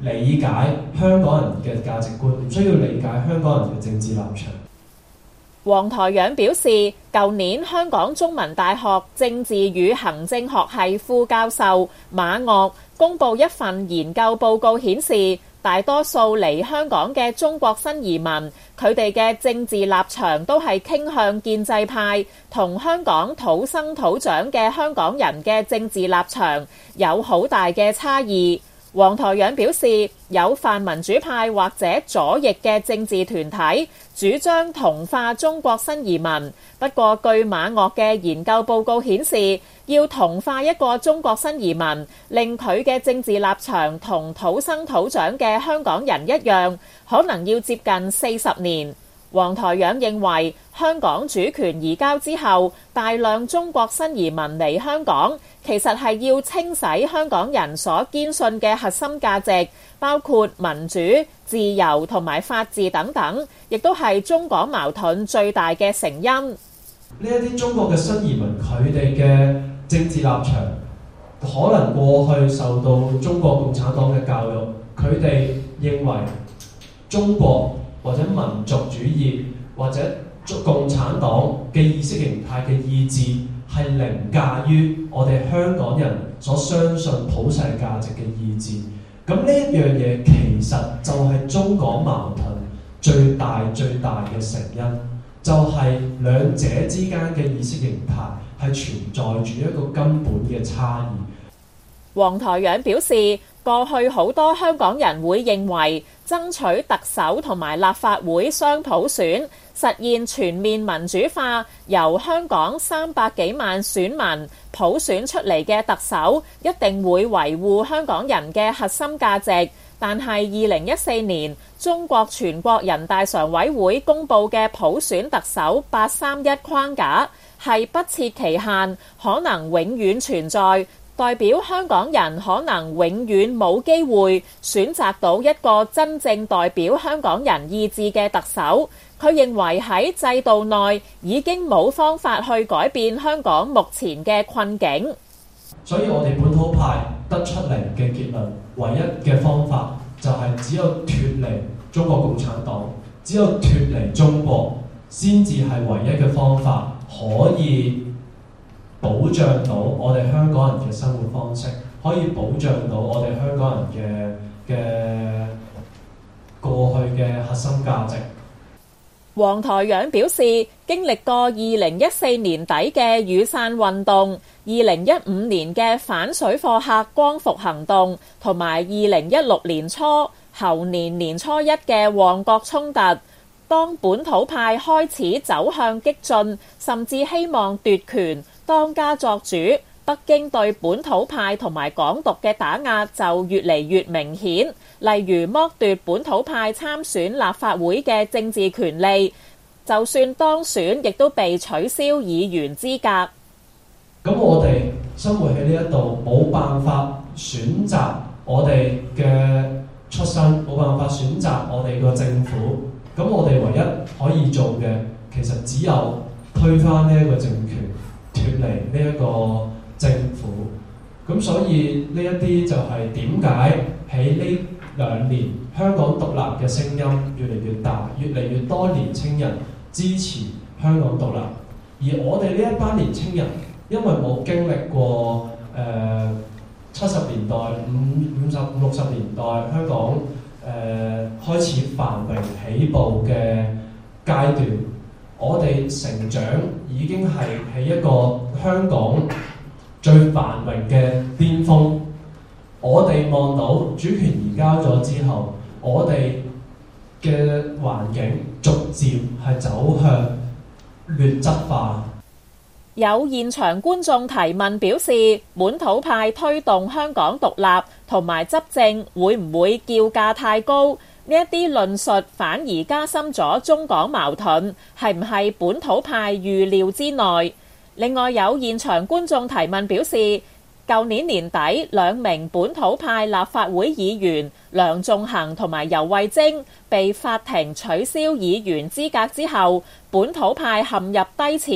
Speaker 14: 理解香港人嘅價值觀，唔需要理解香港人嘅政治立場。
Speaker 13: 黃台仰表示，舊年香港中文大學政治與行政學系副教授馬岳公佈一份研究報告，顯示大多數嚟香港嘅中國新移民，佢哋嘅政治立場都係傾向建制派，同香港土生土長嘅香港人嘅政治立場有好大嘅差異。黃台仰表示，有泛民主派或者左翼嘅政治團體主張同化中國新移民，不過據馬岳嘅研究報告顯示，要同化一個中國新移民，令佢嘅政治立場同土生土長嘅香港人一樣，可能要接近四十年。黃台仰認為，香港主權移交之後，大量中國新移民嚟香港，其實係要清洗香港人所堅信嘅核心價值，包括民主、自由同埋法治等等，亦都係中港矛盾最大嘅成因。呢
Speaker 14: 一啲中國嘅新移民，佢哋嘅政治立場可能過去受到中國共產黨嘅教育，佢哋認為中國或者民族主義或者共產黨嘅意識形態嘅意志係凌駕於我哋香港人所相信普世價值嘅意志。咁呢一樣嘢其實就係中港矛盾最大最大嘅成因，就係兩者之間嘅意識形態係存在住一個根本嘅差異。
Speaker 13: 黃台仰表示，過去好多香港人會認為爭取特首同埋立法會雙普選，實現全面民主化，由香港三百幾萬選民普選出嚟嘅特首，一定會維護香港人嘅核心價值。但係二零一四年中國全國人大常委會公佈嘅普選特首八三一框架係不設期限，可能永遠存在，代表香港人可能永遠冇機會選擇到一個真正代表香港人意志嘅特首。佢認為喺制度內已經冇方法去改變香港目前嘅困境。
Speaker 14: 所以我哋本土派得出嚟嘅結論，唯一嘅方法就係只有脫離中國共產黨，只有脫離中國，先至係唯一嘅方法，可以保障到我哋香港人嘅生活方式，可以保障到我哋香港人嘅嘅過去嘅核心價值。
Speaker 13: 黃台仰表示，經歷過二零一四年底嘅雨傘運動、二零一五年嘅反水貨客光復行動，同埋二零一六年初、猴年年初一嘅旺角衝突，當本土派開始走向激進，甚至希望奪權、當家作主，北京對本土派同埋港獨嘅打壓就越嚟越明顯。例如剝奪本土派參選立法會嘅政治權利，就算當選亦都被取消議員資格。
Speaker 14: 咁我哋生活喺呢一度，冇辦法選擇我哋嘅出身，冇辦法選擇我哋個政府。咁我哋唯一可以做嘅，其實只有推翻呢一個政權，脫離呢一個政府。咁所以呢一啲就係點解喺呢兩年香港獨立嘅聲音越嚟越大，越嚟越多年青人支持香港獨立。而我哋呢一班年青人，因為冇經歷過誒七十年代、五五十六十年代香港誒、呃、開始繁榮起步嘅階段，我哋成長已經係喺一個香港最繁榮嘅巔峰。我哋望到主權移交咗之後，我哋嘅環境逐漸係走向劣質化。
Speaker 13: 有現場觀眾提問表示，本土派推動香港獨立同埋執政會唔會叫價太高？呢一啲論述反而加深咗中港矛盾，係唔係本土派預料之內？另外有現場觀眾提問表示，舊年年底兩名本土派立法會議員梁頌恆同埋游蕙禎被法庭取消議員資格之後，本土派陷入低潮。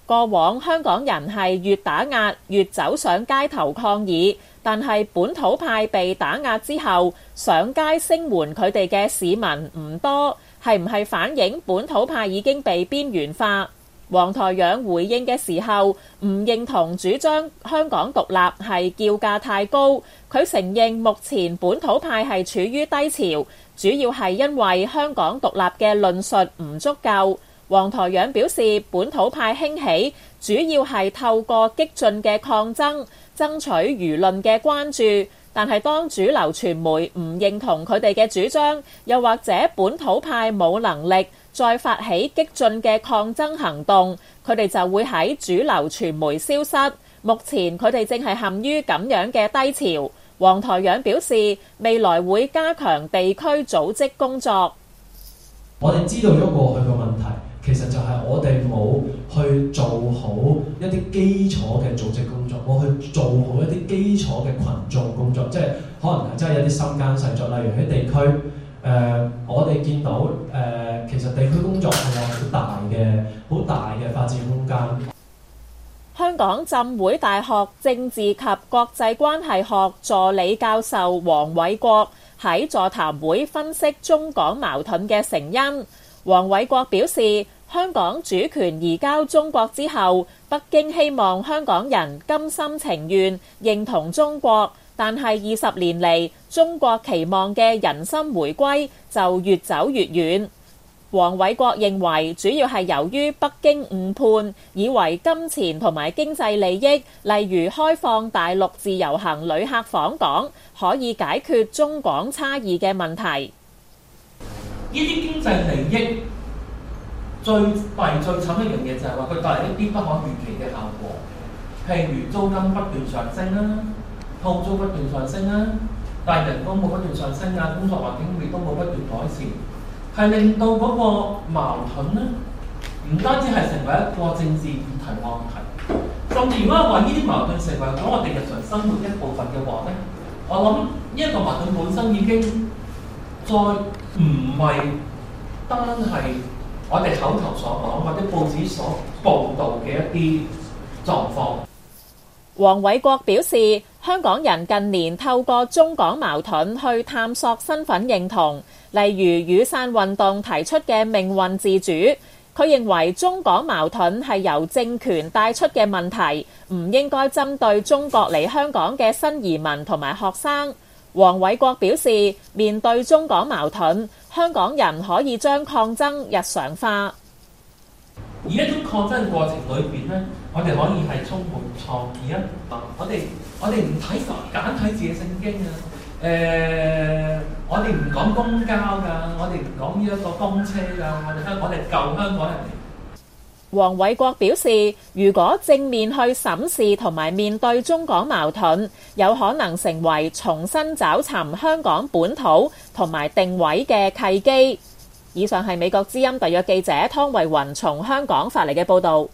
Speaker 13: 過往香港人係越打壓越走上街頭抗議，但係本土派被打壓之後，上街聲援佢哋嘅市民唔多，係唔係反映本土派已經被邊緣化？黃台仰回應嘅時候唔認同主張香港獨立係叫價太高，佢承認目前本土派係處於低潮，主要係因為香港獨立嘅論述唔足夠。黃台仰表示，本土派興起主要係透過激進嘅抗爭，爭取輿論嘅關注。但係當主流傳媒唔認同佢哋嘅主張，又或者本土派冇能力再發起激進嘅抗爭行動，佢哋就會喺主流傳媒消失。目前佢哋正係陷於咁樣嘅低潮。黃台仰表示，未來會加強地區組織工作。
Speaker 14: 我哋知道咗過去嘅問題，其實就係我哋冇去做好一啲基礎嘅組織工作，冇去做好一啲基礎嘅群眾工作，即係可能係真係有啲深耕細作，例如喺地區，誒、呃、我哋見到誒、呃、其實地區工作係有好大嘅好大嘅發展空間。
Speaker 13: 香港浸會大學政治及國際關係學助理教授黃偉國喺座談會分析中港矛盾嘅成因。黃偉國表示，香港主權移交中國之後，北京希望香港人甘心情願認同中國，但係二十年嚟，中國期望嘅人心回歸就越走越遠。黃偉國認為，主要係由於北京誤判，以為金錢同埋經濟利益，例如開放大陸自由行旅客訪港，可以解決中港差異嘅問題。
Speaker 15: 呢啲經濟利益最弊最慘一樣嘢就係話佢帶嚟一啲不可預期嘅效果，譬如租金不斷上升啦，鋪租不斷上升啦，但係人工冇不斷上升啊，工作環境亦都冇不斷改善，係令到嗰個矛盾咧，唔單止係成為一個政治議題話題，甚至如果係話呢啲矛盾成為咗我哋日常生活一部分嘅話咧，我諗呢一個矛盾本身已經再唔係單係我哋口頭所講或者報紙所報導嘅一啲狀況。
Speaker 13: 黃偉國表示，香港人近年透過中港矛盾去探索身份認同，例如雨傘運動提出嘅命運自主。佢認為中港矛盾係由政權帶出嘅問題，唔應該針對中國嚟香港嘅新移民同埋學生。黃偉國表示，面對中港矛盾，香港人可以將抗爭日常化。
Speaker 15: 而一種抗爭嘅過程裏邊咧，我哋可以係充滿創意啊！我哋我哋唔睇簡體字嘅聖經啊！誒、呃，我哋唔講公交㗎，我哋唔講呢一個公車㗎，我哋香我哋舊香港人嚟。
Speaker 13: 黃偉國表示，如果正面去審視同埋面對中港矛盾，有可能成為重新找尋香港本土同埋定位嘅契機。以上係美國之音特約記者湯慧雲從香港發嚟嘅報導。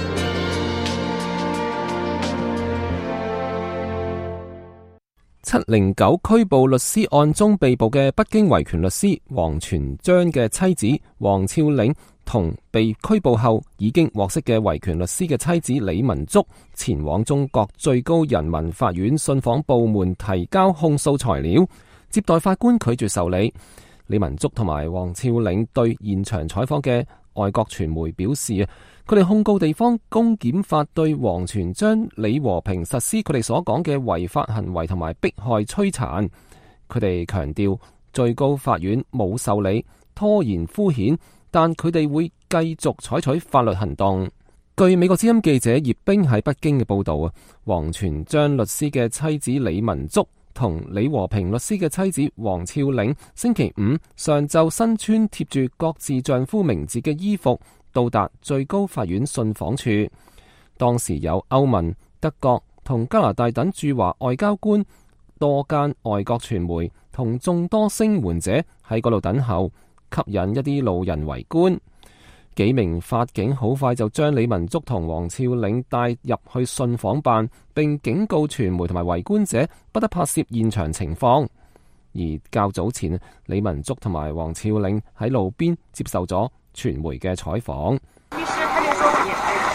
Speaker 2: 七零九拘捕律師案中被捕嘅北京維權律師王全璋嘅妻子王峭嶺，同被拘捕後已經獲釋嘅維權律師嘅妻子李文足前往中國最高人民法院信訪部門提交控訴材料，接待法官拒絕受理。李文足同埋王峭嶺對現場採訪嘅外國傳媒表示，佢哋控告地方公檢法對王全璋、李和平實施佢哋所講嘅違法行為同埋迫害摧殘。佢哋強調最高法院冇受理，拖延敷衍，但佢哋會繼續採取法律行動。據美國之音記者葉冰喺北京嘅報道啊，王全璋律師嘅妻子李文足同李和平律師嘅妻子王峭嶺星期五上晝身穿貼住各自丈夫名字嘅衣服到達最高法院信訪處。當時有歐盟、德國同加拿大等駐華外交官、多間外國傳媒同眾多聲援者喺嗰度等候，吸引一啲路人圍觀。幾名法警好快就將李文足同王峭嶺帶入去信訪辦，並警告傳媒同埋圍觀者不得拍攝現場情況。而較早前，李文足同埋王峭嶺喺路邊接受咗傳媒嘅採訪。
Speaker 16: 律師他就說教育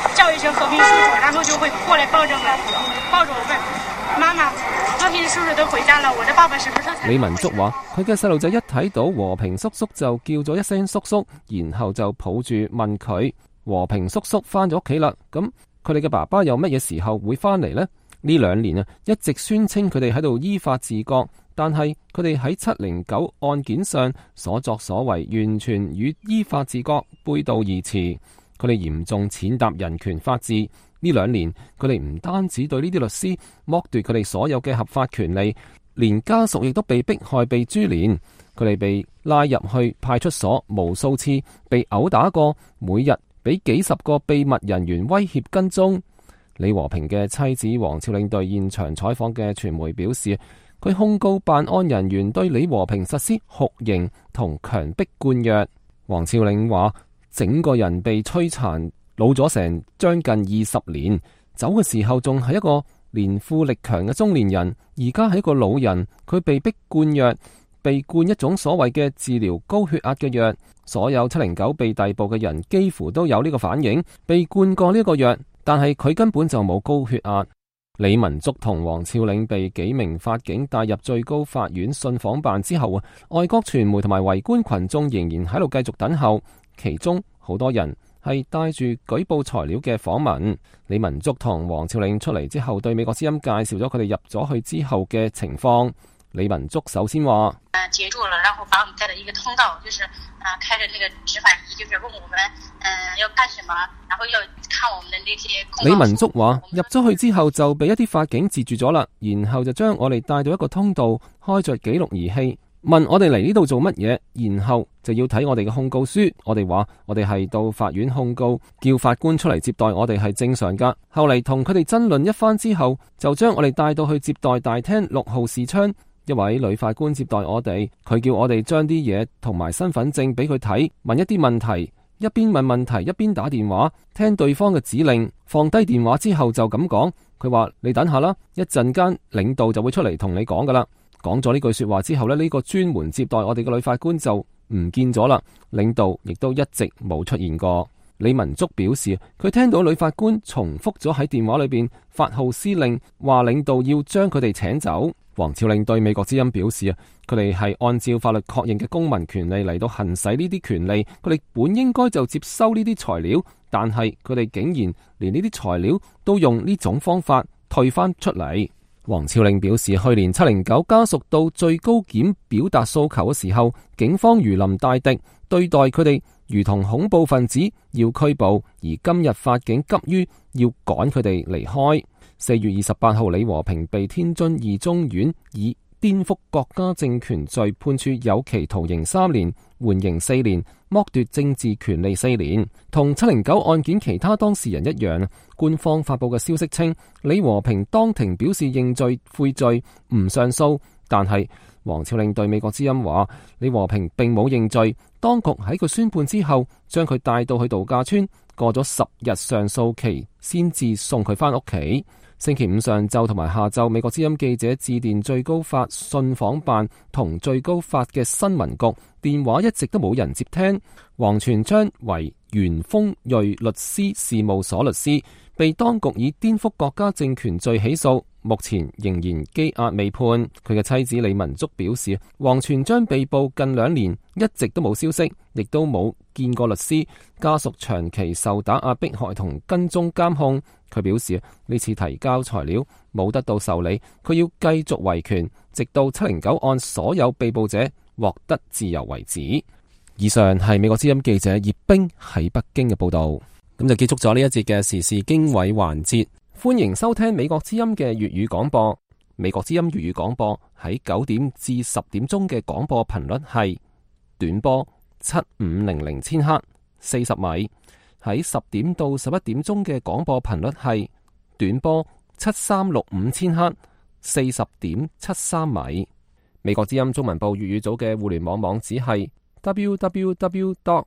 Speaker 16: 些和平叔叔，然後就會過來抱着我，抱着我問媽媽，和平叔叔都回家了，我的爸爸什麼時候才？
Speaker 2: 李文竹話：佢嘅細路仔一睇到和平叔叔就叫咗一聲叔叔，然後就抱住問佢：和平叔叔翻咗屋企啦，咁佢哋嘅爸爸有乜嘢時候會翻嚟呢？呢兩年啊，一直宣稱佢哋喺度依法治國，但係佢哋喺七零九案件上所作所為，完全與依法治國背道而馳。佢哋嚴重踐踏人權法治。呢兩年，佢哋唔單止對呢啲律師剝奪佢哋所有嘅合法權利，連家屬亦都被迫害、被株連。佢哋被拉入去派出所無數次，被毆打過，每日俾幾十個秘密人員威脅跟蹤。李和平嘅妻子黃峭嶺對現場採訪嘅傳媒表示，佢控告辦案人員對李和平實施酷刑同強迫灌藥。黃峭嶺話：整個人被摧殘，老咗成將近二十年，走嘅時候仲係一個年富力強嘅中年人，而家係一個老人。佢被逼灌藥，被灌一種所謂嘅治療高血壓嘅藥。所有七零九被逮捕嘅人幾乎都有呢個反應，被灌過呢個藥，但係佢根本就冇高血壓。李文竹同黃峭嶺被幾名法警帶入最高法院信訪辦之後啊，外國傳媒同埋圍觀群眾仍然喺度繼續等候，其中好多人係帶住舉報材料嘅訪問。李文竹同黃峭嶺出嚟之後，對美國之音介紹咗佢哋入咗去之後嘅情況。李文竹首先話：
Speaker 16: 呃，截住了，然後把我們帶到一個通道，就是啊、呃，開着那個執法儀，就是問我們，嗯、呃，要幹什麼，然後要看我們的那些。
Speaker 2: 李文竹話：入咗去之後就被一啲法警截住咗啦，然後就將我哋帶到一個通道，開着記錄儀器，問我哋嚟呢度做乜嘢，然後就要睇我哋嘅控告書。我哋話我哋係到法院控告，叫法官出嚟接待我哋係正常噶。後嚟同佢哋爭論一番之後，就將我哋帶到去接待大廳六號視窗。一位女法官接待我哋，佢叫我哋將啲嘢同埋身份證俾佢睇，問一啲問題，一邊問問題一邊打電話，聽對方嘅指令。放低電話之後就咁講，佢話你等下啦，一陣間領導就會出嚟同你講噶啦。講咗呢句說話之後呢，呢個專門接待我哋嘅女法官就唔見咗啦，領導亦都一直冇出現過。李文竹表示，佢聽到女法官重複咗喺電話裏邊發號施令，話領導要將佢哋請走。黃峭嶺對美國之音表示啊，佢哋係按照法律確認嘅公民權利嚟到行使呢啲權利，佢哋本應該就接收呢啲材料，但係佢哋竟然連呢啲材料都用呢種方法退翻出嚟。黃峭嶺表示，去年七零九家屬到最高檢表達訴求嘅時候，警方如臨大敵，對待佢哋如同恐怖分子，要拘捕，而今日法警急於要趕佢哋離開。四月二十八號，李和平被天津二中院以顛覆國家政權罪判處有期徒刑三年，緩刑四年，剝奪政治權利四年。同七零九案件其他當事人一樣，官方發佈嘅消息稱，李和平當庭表示認罪悔罪，唔上訴。但係黃峭嶺對美國之音話，李和平並冇認罪，當局喺佢宣判之後，將佢帶到去度假村，過咗十日上訴期，先至送佢翻屋企。星期五上晝同埋下晝，美國之音記者致電最高法信訪辦同最高法嘅新聞局，電話一直都冇人接聽。黃全章為元豐瑞律師事務所律師，被當局以顛覆國家政權罪起訴，目前仍然羈押未判。佢嘅妻子李文竹表示，黃全章被捕近兩年，一直都冇消息，亦都冇見過律師，家屬長期受打壓迫害同跟蹤監控。佢表示呢次提交材料冇得到受理，佢要繼續維權，直到七零九案所有被捕者獲得自由為止。以上係美國之音記者葉冰喺北京嘅報道。咁就結束咗呢一節嘅時事經緯環節。歡迎收聽美國之音嘅粵語廣播。美國之音粵語廣播喺九點至十點鐘嘅廣播頻率係短波七五零零千赫四十米。喺十點到十一點鐘嘅廣播頻率係短波七三六五千赫四十點七三米。美國之音中文部粵語組嘅互聯網網址係 double-u double-u double-u dot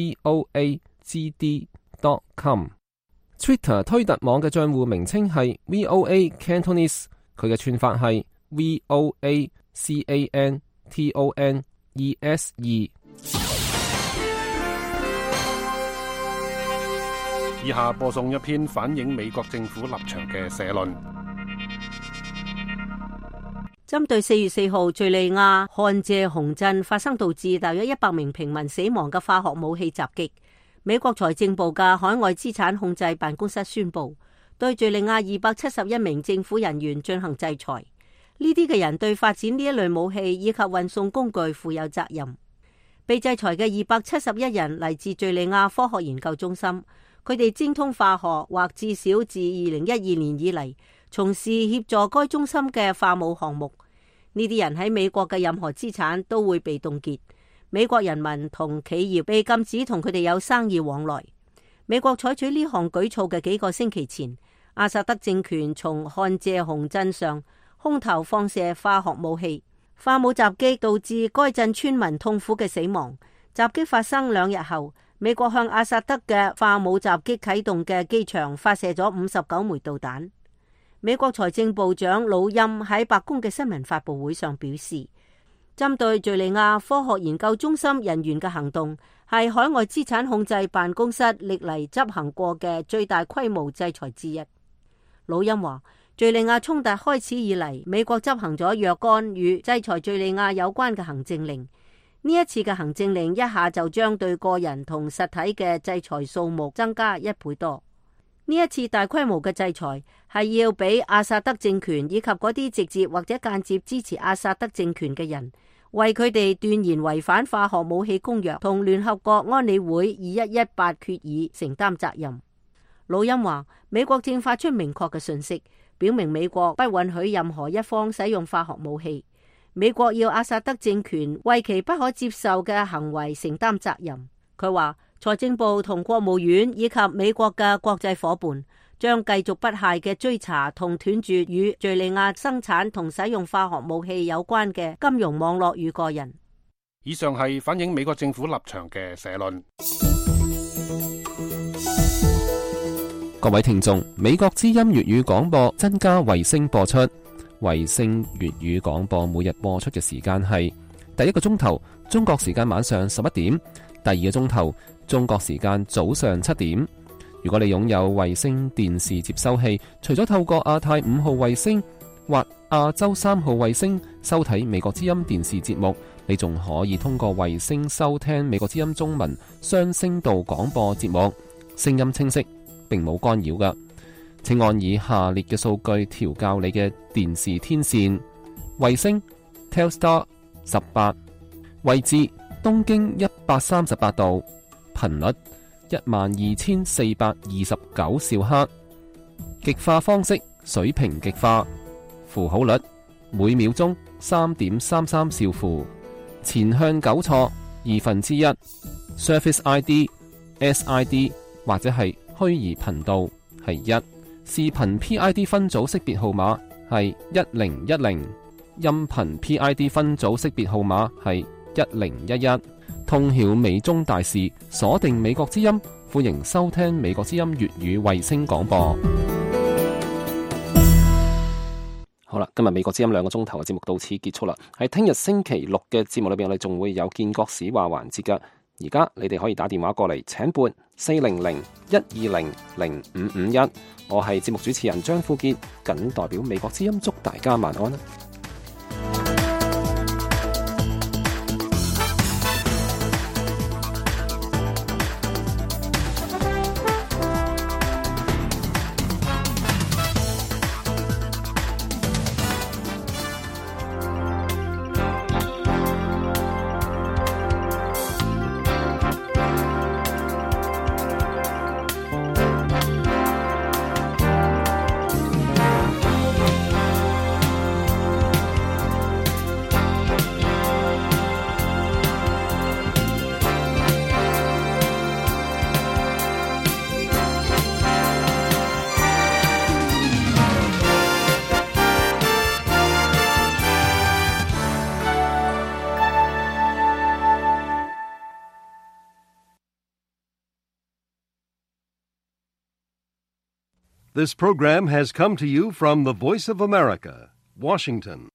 Speaker 2: voa g d dot com。Twitter 推特網嘅賬戶名稱係 V O A Cantonese， 佢嘅串法係 V O A C A N T O N E S E。
Speaker 17: 以下播送一篇反映美國政府立場嘅社論。
Speaker 8: 針對四月四號敘利亞漢謝洪鎮發生導致大約一百名平民死亡嘅化學武器襲擊，美國財政部嘅海外資產控制辦公室宣布對敘利亞二百七十一名政府人員進行制裁。呢啲嘅人對發展呢一類武器以及運送工具負有責任。被制裁嘅二百七十一人嚟自敘利亞科學研究中心，佢哋精通化學，或至少自二零一二年以嚟從事協助該中心嘅化武項目。呢啲人喺美國嘅任何資產都會被凍結，美國人民同企業被禁止同佢哋有生意往來。美國採取呢項舉措嘅幾個星期前，阿薩德政權從漢謝洪鎮上空投放射化學武器，化武襲擊導致該鎮村民痛苦嘅死亡。襲擊發生兩日後，美國向阿薩德嘅化武襲擊啟動嘅機場發射咗五十九枚導彈。美國財政部長魯欽喺白宮嘅新聞發佈會上表示，針對敘利亞科學研究中心人員嘅行動係海外資產控制辦公室歷嚟執行過嘅最大規模制裁之一。魯欽話，敘利亞衝突開始以嚟，美國執行咗若干與制裁敘利亞有關嘅行政令。呢一次嘅行政令一下就將對個人同實體嘅制裁數目增加一倍多。呢一次大規模嘅制裁係要俾阿薩德政權以及嗰啲直接或者間接支持阿薩德政權嘅人，為佢哋斷然違反化學武器公約同聯合國安理會二一一八決議承擔責任。魯欽話，美國正發出明確嘅訊息，表明美國不允許任何一方使用化學武器。美國要阿薩德政權為其不可接受嘅行為承擔責任。佢話，財政部同國務院以及美國嘅國際夥伴將繼續不懈嘅追查同斷絕與敘利亞生產同使用化學武器有關嘅金融網絡與個人。
Speaker 17: 以上係反映美國政府立場嘅社論。
Speaker 2: 各位聽眾，美國之音粵語廣播增加衛星播出，衛星粵語廣播每日播出嘅時間係第一個鐘頭中國時間晚上十一點，第二個鐘頭中國時間早上七點。如果你擁有衛星電視接收器，除咗透過亞太五號衛星或亞洲三號衛星收睇美國之音電視節目，你仲可以通過衛星收聽美國之音中文雙聲道廣播節目，聲音清晰，並冇干擾㗎。請按以下列嘅數據調校你嘅電視天線：衛星 Telstar 十八，位置東經一百三十八度，頻率一萬二千四百二十九兆赫，極化方式水平極化，符號率每秒鐘三點三三兆符，前向糾錯二分之一 ，Service I D S I D 或者係虛擬頻道係一，視頻 P I D 分組識別號碼係一零一零，音頻 P I D 分組識別號碼係一零一一。通曉美中大事，鎖定美國之音，歡迎收聽美國之音粵語衛星廣播。好啦，今日美國之音兩個鐘頭嘅節目到此結束啦。喺聽日星期六嘅節目裏邊，我哋仲會有建國史話環節噶。而家你哋可以打電話過嚟請撥四零零一二零零五五一。我係節目主持人張富傑，謹代表美國之音祝大家晚安啦。
Speaker 18: This program has come to you from the Voice of America, Washington.